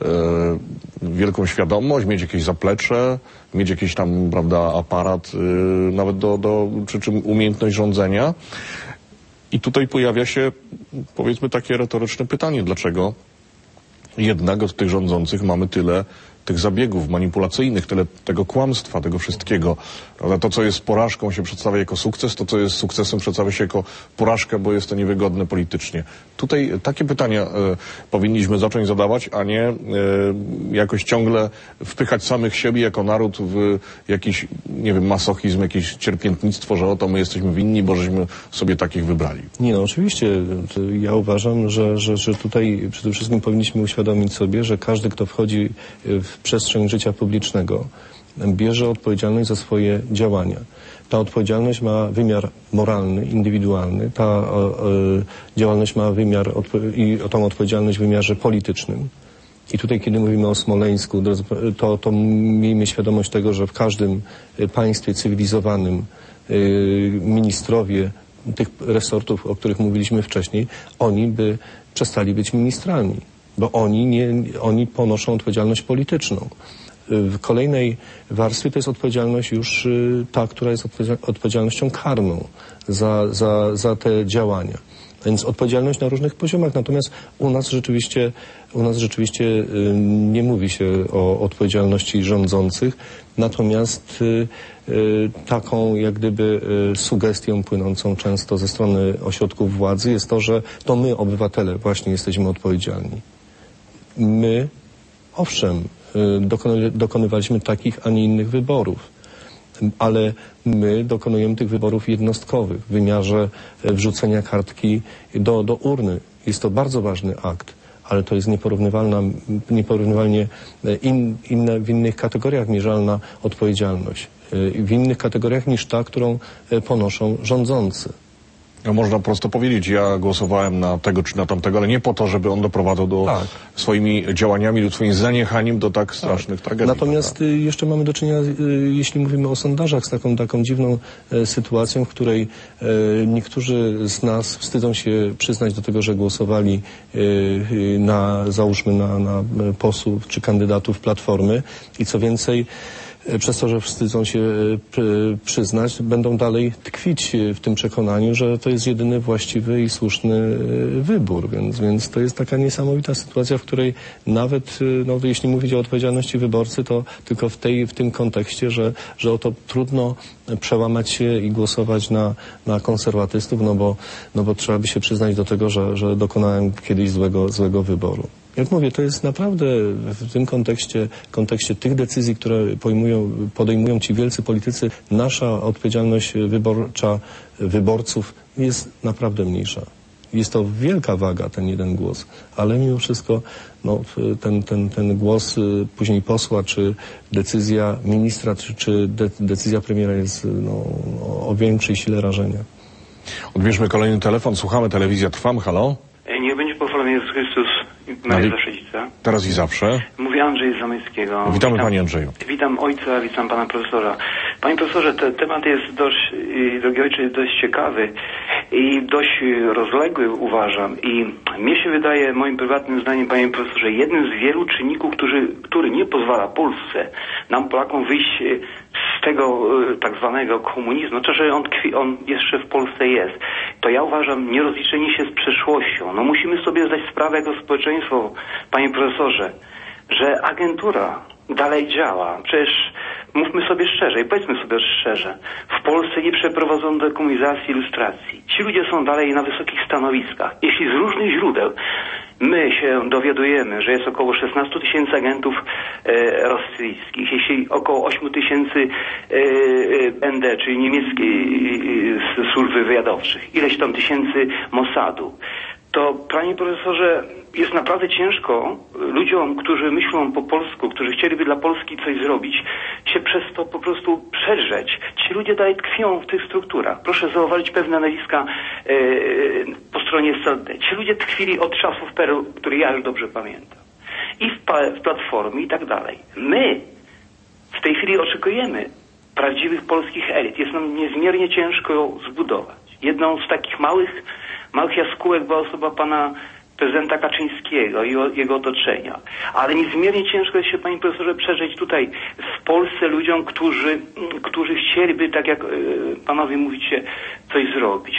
wielką świadomość, mieć jakieś zaplecze, mieć jakiś tam, prawda, aparat, nawet czy umiejętność rządzenia. I tutaj pojawia się, powiedzmy, takie retoryczne pytanie, dlaczego jednak od tych rządzących mamy tyle tych zabiegów manipulacyjnych, tyle tego kłamstwa, tego wszystkiego. To, co jest porażką, się przedstawia jako sukces, to, co jest sukcesem, przedstawia się jako porażkę, bo jest to niewygodne politycznie. Tutaj takie pytania powinniśmy zacząć zadawać, a nie jakoś ciągle wpychać samych siebie jako naród w jakiś, nie wiem, masochizm, jakieś cierpiętnictwo, że oto my jesteśmy winni, bo żeśmy sobie takich wybrali. Nie, no oczywiście. Ja uważam, że tutaj przede wszystkim powinniśmy uświadomić sobie, że każdy, kto wchodzi w przestrzeń życia publicznego, bierze odpowiedzialność za swoje działania. Ta odpowiedzialność ma wymiar moralny, indywidualny, ta działalność ma wymiar i tą odpowiedzialność w wymiarze politycznym. I tutaj, kiedy mówimy o Smoleńsku, to miejmy świadomość tego, że w każdym państwie cywilizowanym ministrowie tych resortów, o których mówiliśmy wcześniej, oni by przestali być ministrami, bo oni ponoszą odpowiedzialność polityczną. W kolejnej warstwie to jest odpowiedzialność już ta, która jest odpowiedzialnością karną za te działania. Więc odpowiedzialność na różnych poziomach. Natomiast u nas rzeczywiście nie mówi się o odpowiedzialności rządzących, natomiast taką jak gdyby sugestią płynącą często ze strony ośrodków władzy jest to, że to my, obywatele, właśnie jesteśmy odpowiedzialni. My, owszem, dokonywaliśmy takich, a nie innych wyborów, ale my dokonujemy tych wyborów jednostkowych w wymiarze wrzucenia kartki do urny. Jest to bardzo ważny akt, ale to jest nieporównywalnie w innych kategoriach mierzalna odpowiedzialność. W innych kategoriach niż ta, którą ponoszą rządzący. No, można prosto powiedzieć, ja głosowałem na tego czy na tamtego, ale nie po to, żeby on doprowadzał swoimi działaniami lub swoim zaniechaniem do tak strasznych tragedii. Natomiast jeszcze mamy do czynienia, jeśli mówimy o sondażach, z taką dziwną sytuacją, w której niektórzy z nas wstydzą się przyznać do tego, że głosowali załóżmy na posłów czy kandydatów Platformy i co więcej, przez to, że wstydzą się przyznać, będą dalej tkwić w tym przekonaniu, że to jest jedyny właściwy i słuszny wybór. Więc to jest taka niesamowita sytuacja, w której nawet, jeśli mówić o odpowiedzialności wyborcy, to tylko w tym kontekście, że oto trudno przełamać się i głosować na konserwatystów, no bo trzeba by się przyznać do tego, że dokonałem kiedyś złego wyboru. Jak mówię, to jest naprawdę w tym kontekście tych decyzji, które podejmują ci wielcy politycy, nasza odpowiedzialność wyborcza wyborców jest naprawdę mniejsza. Jest to wielka waga, ten jeden głos, ale mimo wszystko ten głos później posła, czy decyzja ministra, czy decyzja premiera jest o większej sile rażenia. Odbierzmy kolejny telefon, słuchamy, telewizja Trwam, halo? Niech będzie pochwalony Jezus Chrystus, Maria Zaszedzica. Teraz i zawsze. Mówi Andrzej z Zamojskiego. Witamy Panie Andrzeju. Witam ojca, witam Pana profesora. Panie profesorze, temat jest dość, drogi ojcze, dość ciekawy. i dość rozległy uważam. I mnie się wydaje, moim prywatnym zdaniem, panie profesorze, jednym z wielu czynników, który nie pozwala Polsce, nam Polakom wyjść z tego tak zwanego komunizmu, to, że on jeszcze w Polsce jest, to ja uważam nierozliczenie się z przeszłością. No musimy sobie zdać sprawę jako społeczeństwo, panie profesorze, że agentura dalej działa. Przecież mówmy sobie szczerze i powiedzmy sobie szczerze, w Polsce nie przeprowadzono dekomunizacji, lustracji. Ci ludzie są dalej na wysokich stanowiskach. Jeśli z różnych źródeł my się dowiadujemy, że jest około 16 000 agentów rosyjskich, jeśli około 8 000 BND, czyli niemieckiej służby wywiadowczych, ileś tam tysięcy Mossadu, to panie profesorze, jest naprawdę ciężko ludziom, którzy myślą po polsku, którzy chcieliby dla Polski coś zrobić, się przez to po prostu przedrzeć. Ci ludzie dalej tkwią w tych strukturach. Proszę zauważyć pewne nazwiska po stronie SLD. Ci ludzie tkwili od czasów PRL, który ja już dobrze pamiętam. I w Platformie i tak dalej. My w tej chwili oczekujemy prawdziwych polskich elit. Jest nam niezmiernie ciężko zbudować. Jedną z takich małych jaskółek była osoba pana prezydenta Kaczyńskiego i jego otoczenia. Ale niezmiernie ciężko jest się, panie profesorze, przeżyć tutaj w Polsce ludziom, którzy chcieliby, tak jak panowie mówicie, coś zrobić.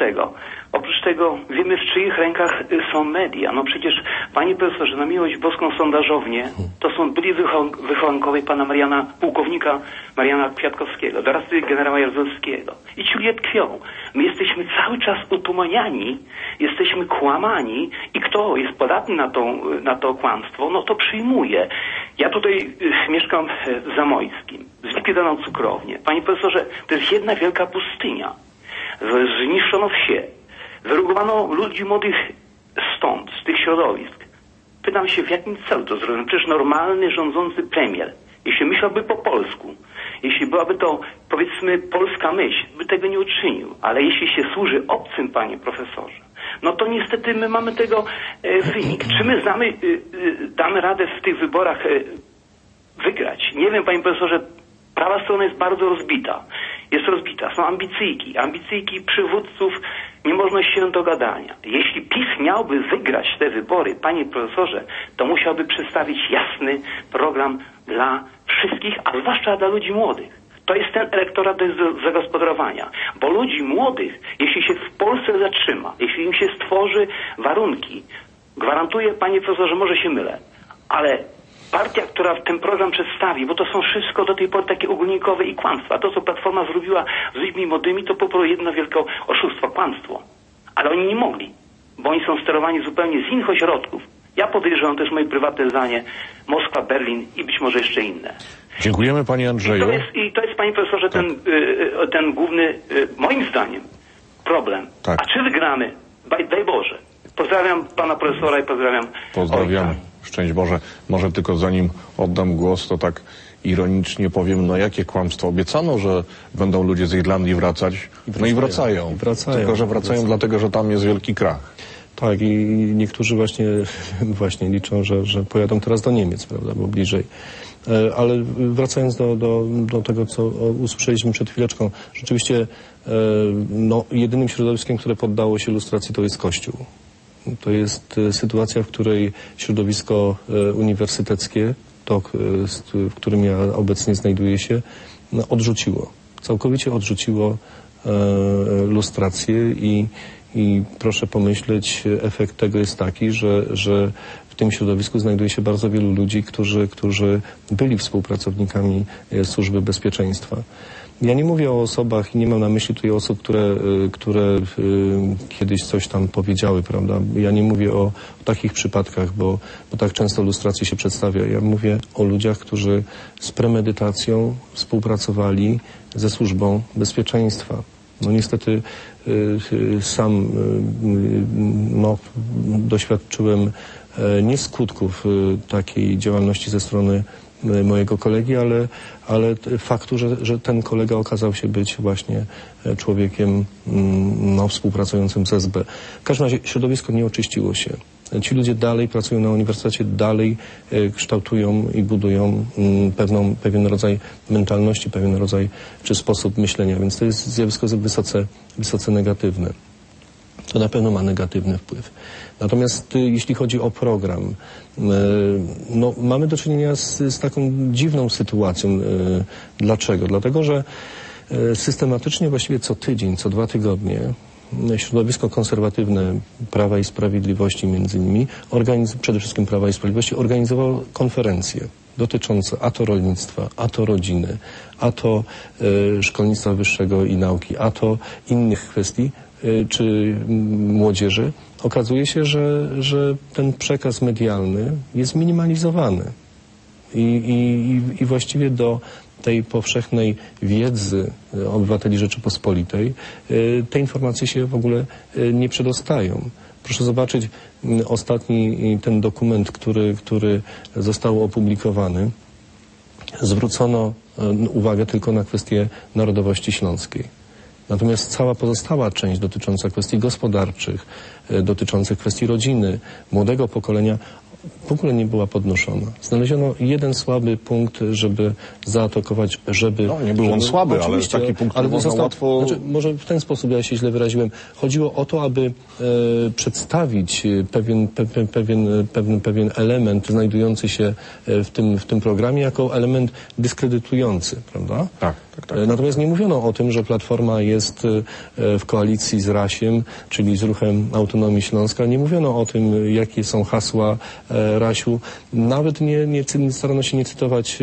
Oprócz tego wiemy, w czyich rękach są media. No przecież, panie profesorze, na miłość boską sondażownie to są byli wychowankowie pana pułkownika Mariana Kwiatkowskiego, doradcy generała Jaruzelskiego. I ci ludzie tkwią. My jesteśmy cały czas utumaniani, jesteśmy kłamani i kto jest podatny na to kłamstwo, no to przyjmuje. Ja tutaj mieszkam w Zamojskim, zlikwidowano cukrownię. Panie profesorze, to jest jedna wielka pustynia. Zniszczono wsie. Wyrugowano ludzi młodych stąd, z tych środowisk. Pytam się, w jakim celu to zrobiono? Przecież normalny, rządzący premier, jeśli myślałby po polsku, jeśli byłaby to, powiedzmy, polska myśl, by tego nie uczynił. Ale jeśli się służy obcym, panie profesorze, no to niestety my mamy tego wynik. Czy my damy radę w tych wyborach wygrać? Nie wiem, panie profesorze, prawa strona jest bardzo rozbita. Są ambicyjki przywódców, niemożność się dogadania. Jeśli PiS miałby wygrać te wybory, panie profesorze, to musiałby przedstawić jasny program dla wszystkich, a zwłaszcza dla ludzi młodych. To jest ten elektorat do zagospodarowania. Bo ludzi młodych, jeśli się w Polsce zatrzyma, jeśli im się stworzy warunki, gwarantuję, panie profesorze, może się mylę, ale partia, która ten program przedstawi, bo to są wszystko do tej pory takie ogólnikowe i kłamstwa. To, co Platforma zrobiła z ludźmi młodymi, to po prostu jedno wielkie oszustwo, kłamstwo. Ale oni nie mogli, bo oni są sterowani zupełnie z innych ośrodków. Ja podejrzewam, to jest moje prywatne zdanie, Moskwa, Berlin i być może jeszcze inne. Dziękujemy, panie Andrzeju. I to jest, panie profesorze, tak. ten główny, moim zdaniem, problem. Tak. A czy wygramy? Daj Boże. Pozdrawiam pana profesora i pozdrawiam ojca. Szczęść Boże. Może tylko zanim oddam głos, to tak ironicznie powiem, no jakie kłamstwo. Obiecano, że będą ludzie z Irlandii wracać. No i wracają. Tylko, że wracają dlatego, że tam jest wielki krach. Tak, i niektórzy właśnie liczą, że pojadą teraz do Niemiec, prawda, bo bliżej. Ale wracając do tego, co usłyszeliśmy przed chwileczką, rzeczywiście jedynym środowiskiem, które poddało się lustracji, to jest Kościół. To jest sytuacja, w której środowisko uniwersyteckie, to, w którym ja obecnie znajduję się, całkowicie odrzuciło lustrację i proszę pomyśleć, efekt tego jest taki, że w tym środowisku znajduje się bardzo wielu ludzi, którzy byli współpracownikami Służby Bezpieczeństwa. Ja nie mówię o osobach i nie mam na myśli tutaj osób, które kiedyś coś tam powiedziały, prawda? Ja nie mówię o takich przypadkach, bo tak często lustrację się przedstawia. Ja mówię o ludziach, którzy z premedytacją współpracowali ze Służbą Bezpieczeństwa. No niestety sam doświadczyłem nie skutków takiej działalności ze strony mojego kolegi, ale faktu, że ten kolega okazał się być właśnie człowiekiem współpracującym z SB. W każdym razie środowisko nie oczyściło się. Ci ludzie dalej pracują na uniwersytecie, dalej kształtują i budują pewien rodzaj mentalności, pewien rodzaj czy sposób myślenia, więc to jest zjawisko wysoce negatywne. to na pewno ma negatywny wpływ. Natomiast jeśli chodzi o program, no, mamy do czynienia z taką dziwną sytuacją. Dlaczego? Dlatego, że systematycznie, właściwie co tydzień, co 2 tygodnie środowisko konserwatywne Prawa i Sprawiedliwości między innymi, przede wszystkim Prawa i Sprawiedliwości, organizowało konferencje dotyczące a to rolnictwa, a to rodziny, a to szkolnictwa wyższego i nauki, a to innych kwestii, czy młodzieży. Okazuje się, że ten przekaz medialny jest minimalizowany i właściwie do tej powszechnej wiedzy obywateli Rzeczypospolitej te informacje się w ogóle nie przedostają. Proszę zobaczyć ostatni ten dokument, który został opublikowany. Zwrócono uwagę tylko na kwestię narodowości śląskiej. Natomiast cała pozostała część dotycząca kwestii gospodarczych, dotyczących kwestii rodziny, młodego pokolenia w ogóle nie była podnoszona. Znaleziono jeden słaby punkt, żeby zaatakować, żeby... No, nie był on słaby, ale taki punkt, który można łatwo... Znaczy, może w ten sposób ja się źle wyraziłem. Chodziło o to, aby przedstawić pewien element znajdujący się w tym programie jako element dyskredytujący, prawda? Tak. Natomiast nie mówiono o tym, że Platforma jest w koalicji z Rasiem, czyli z Ruchem Autonomii Śląska. Nie mówiono o tym, jakie są hasła Rasiu. Nawet nie starano się nie cytować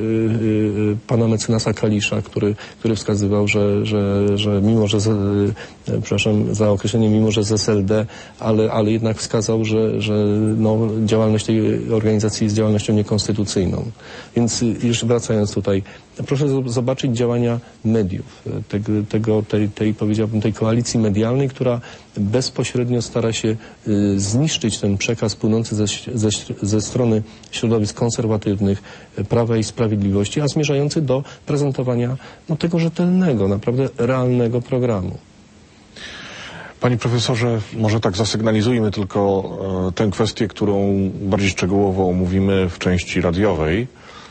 pana mecenasa Kalisza, który wskazywał, że mimo, że przepraszam za określenie, mimo, że z SLD, ale jednak wskazał, że no, działalność tej organizacji jest działalnością niekonstytucyjną. Więc już wracając tutaj, proszę zobaczyć działania mediów, powiedziałbym, tej koalicji medialnej, która bezpośrednio stara się zniszczyć ten przekaz płynący ze strony środowisk konserwatywnych Prawa i Sprawiedliwości, a zmierzający do prezentowania no, tego rzetelnego, naprawdę realnego programu. Panie profesorze, może tak zasygnalizujmy tylko tę kwestię, którą bardziej szczegółowo omówimy w części radiowej.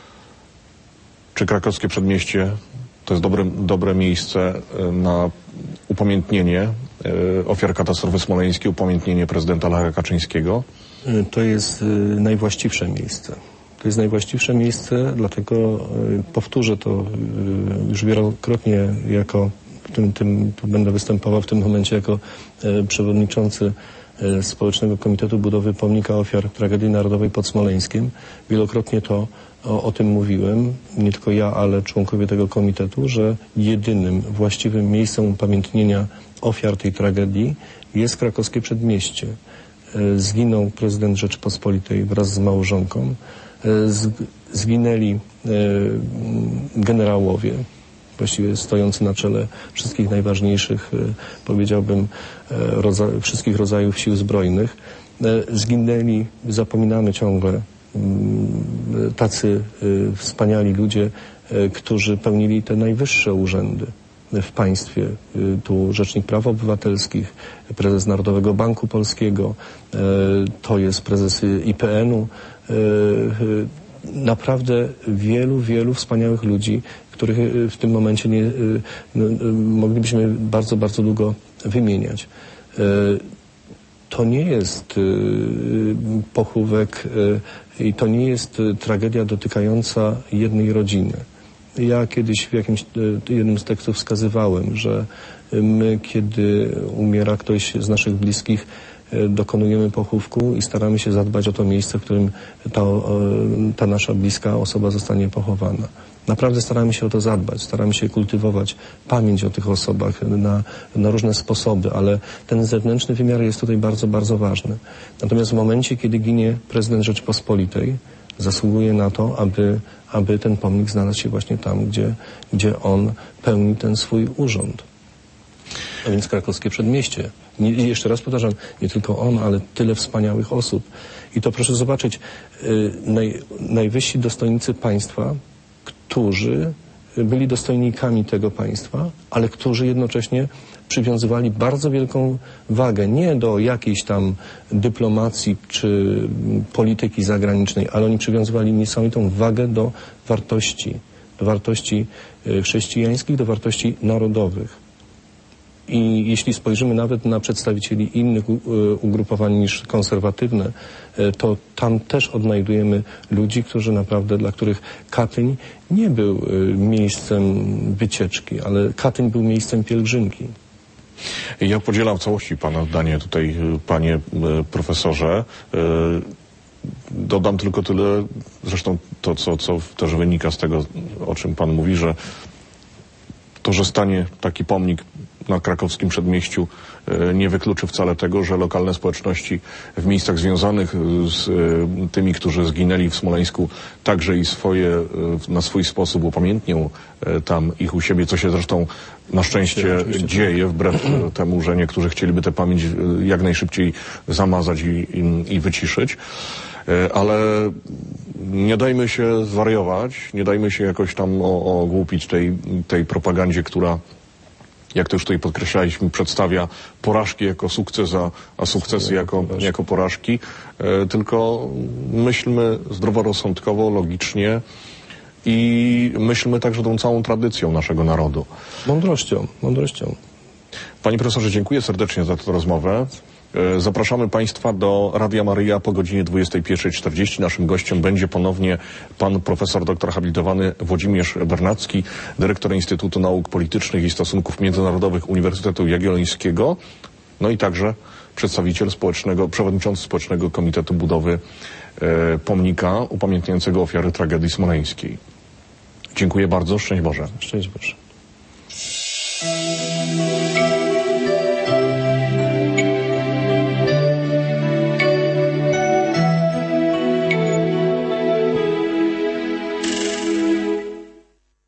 Czy krakowskie przedmieście to jest dobre miejsce na upamiętnienie ofiar katastrofy smoleńskiej, upamiętnienie prezydenta Lecha Kaczyńskiego? To jest najwłaściwsze miejsce. To jest najwłaściwsze miejsce, dlatego powtórzę to już wielokrotnie tu będę występował w tym momencie jako przewodniczący Społecznego Komitetu Budowy Pomnika Ofiar Tragedii Narodowej pod Smoleńskiem. Wielokrotnie o tym mówiłem, nie tylko ja, ale członkowie tego komitetu, że jedynym właściwym miejscem upamiętnienia ofiar tej tragedii jest krakowskie przedmieście. Zginął prezydent Rzeczypospolitej wraz z małżonką, zginęli generałowie, właściwie stojący na czele wszystkich najważniejszych, powiedziałbym, wszystkich rodzajów sił zbrojnych. Zginęli, zapominamy ciągle, tacy wspaniali ludzie, którzy pełnili te najwyższe urzędy w państwie. Tu Rzecznik Praw Obywatelskich, prezes Narodowego Banku Polskiego, to jest prezes IPN-u. Naprawdę wielu wspaniałych ludzi, których w tym momencie moglibyśmy bardzo, bardzo długo wymieniać. To nie jest pochówek i to nie jest tragedia dotykająca jednej rodziny. Ja kiedyś w jednym z tekstów wskazywałem, że my, kiedy umiera ktoś z naszych bliskich, dokonujemy pochówku i staramy się zadbać o to miejsce, w którym ta nasza bliska osoba zostanie pochowana. Naprawdę staramy się o to zadbać, staramy się kultywować pamięć o tych osobach na różne sposoby, ale ten zewnętrzny wymiar jest tutaj bardzo, bardzo ważny. Natomiast w momencie, kiedy ginie prezydent Rzeczypospolitej, zasługuje na to, aby ten pomnik znalazł się właśnie tam, gdzie on pełni ten swój urząd. A więc krakowskie przedmieście. Jeszcze raz powtarzam, nie tylko on, ale tyle wspaniałych osób. I to proszę zobaczyć, najwyżsi dostojnicy państwa, którzy byli dostojnikami tego państwa, ale którzy jednocześnie przywiązywali bardzo wielką wagę nie do jakiejś tam dyplomacji czy polityki zagranicznej, ale oni przywiązywali niesamowitą wagę do wartości chrześcijańskich, do wartości narodowych. I jeśli spojrzymy nawet na przedstawicieli innych ugrupowań niż konserwatywne, to tam też odnajdujemy ludzi, którzy naprawdę, dla których Katyń nie był miejscem wycieczki, ale Katyń był miejscem pielgrzymki. Ja podzielam w całości pana zdanie tutaj, panie profesorze. Dodam tylko tyle, zresztą to, co też wynika z tego, o czym pan mówi, że to, że stanie taki pomnik na krakowskim przedmieściu, nie wykluczy wcale tego, że lokalne społeczności w miejscach związanych z tymi, którzy zginęli w Smoleńsku, także i na swój sposób upamiętnią tam ich u siebie, co się zresztą na szczęście dzieje, wbrew temu, że niektórzy chcieliby tę pamięć jak najszybciej zamazać i wyciszyć. Ale nie dajmy się zwariować, nie dajmy się jakoś tam ogłupić tej propagandzie, która, jak to już tutaj podkreślaliśmy, przedstawia porażki jako sukces, a sukcesy jako porażki. Tylko myślmy zdroworozsądkowo, logicznie i myślmy także tą całą tradycją naszego narodu. Mądrością. Panie profesorze, dziękuję serdecznie za tę rozmowę. Zapraszamy Państwa do Radia Maryja po godzinie 21:40. Naszym gościem będzie ponownie pan profesor doktor habilitowany Włodzimierz Bernacki, dyrektor Instytutu Nauk Politycznych i Stosunków Międzynarodowych Uniwersytetu Jagiellońskiego, no i także przewodniczący Społecznego Komitetu Budowy pomnika upamiętniającego ofiary tragedii smoleńskiej. Dziękuję bardzo. Szczęść Boże. Szczęść Boże.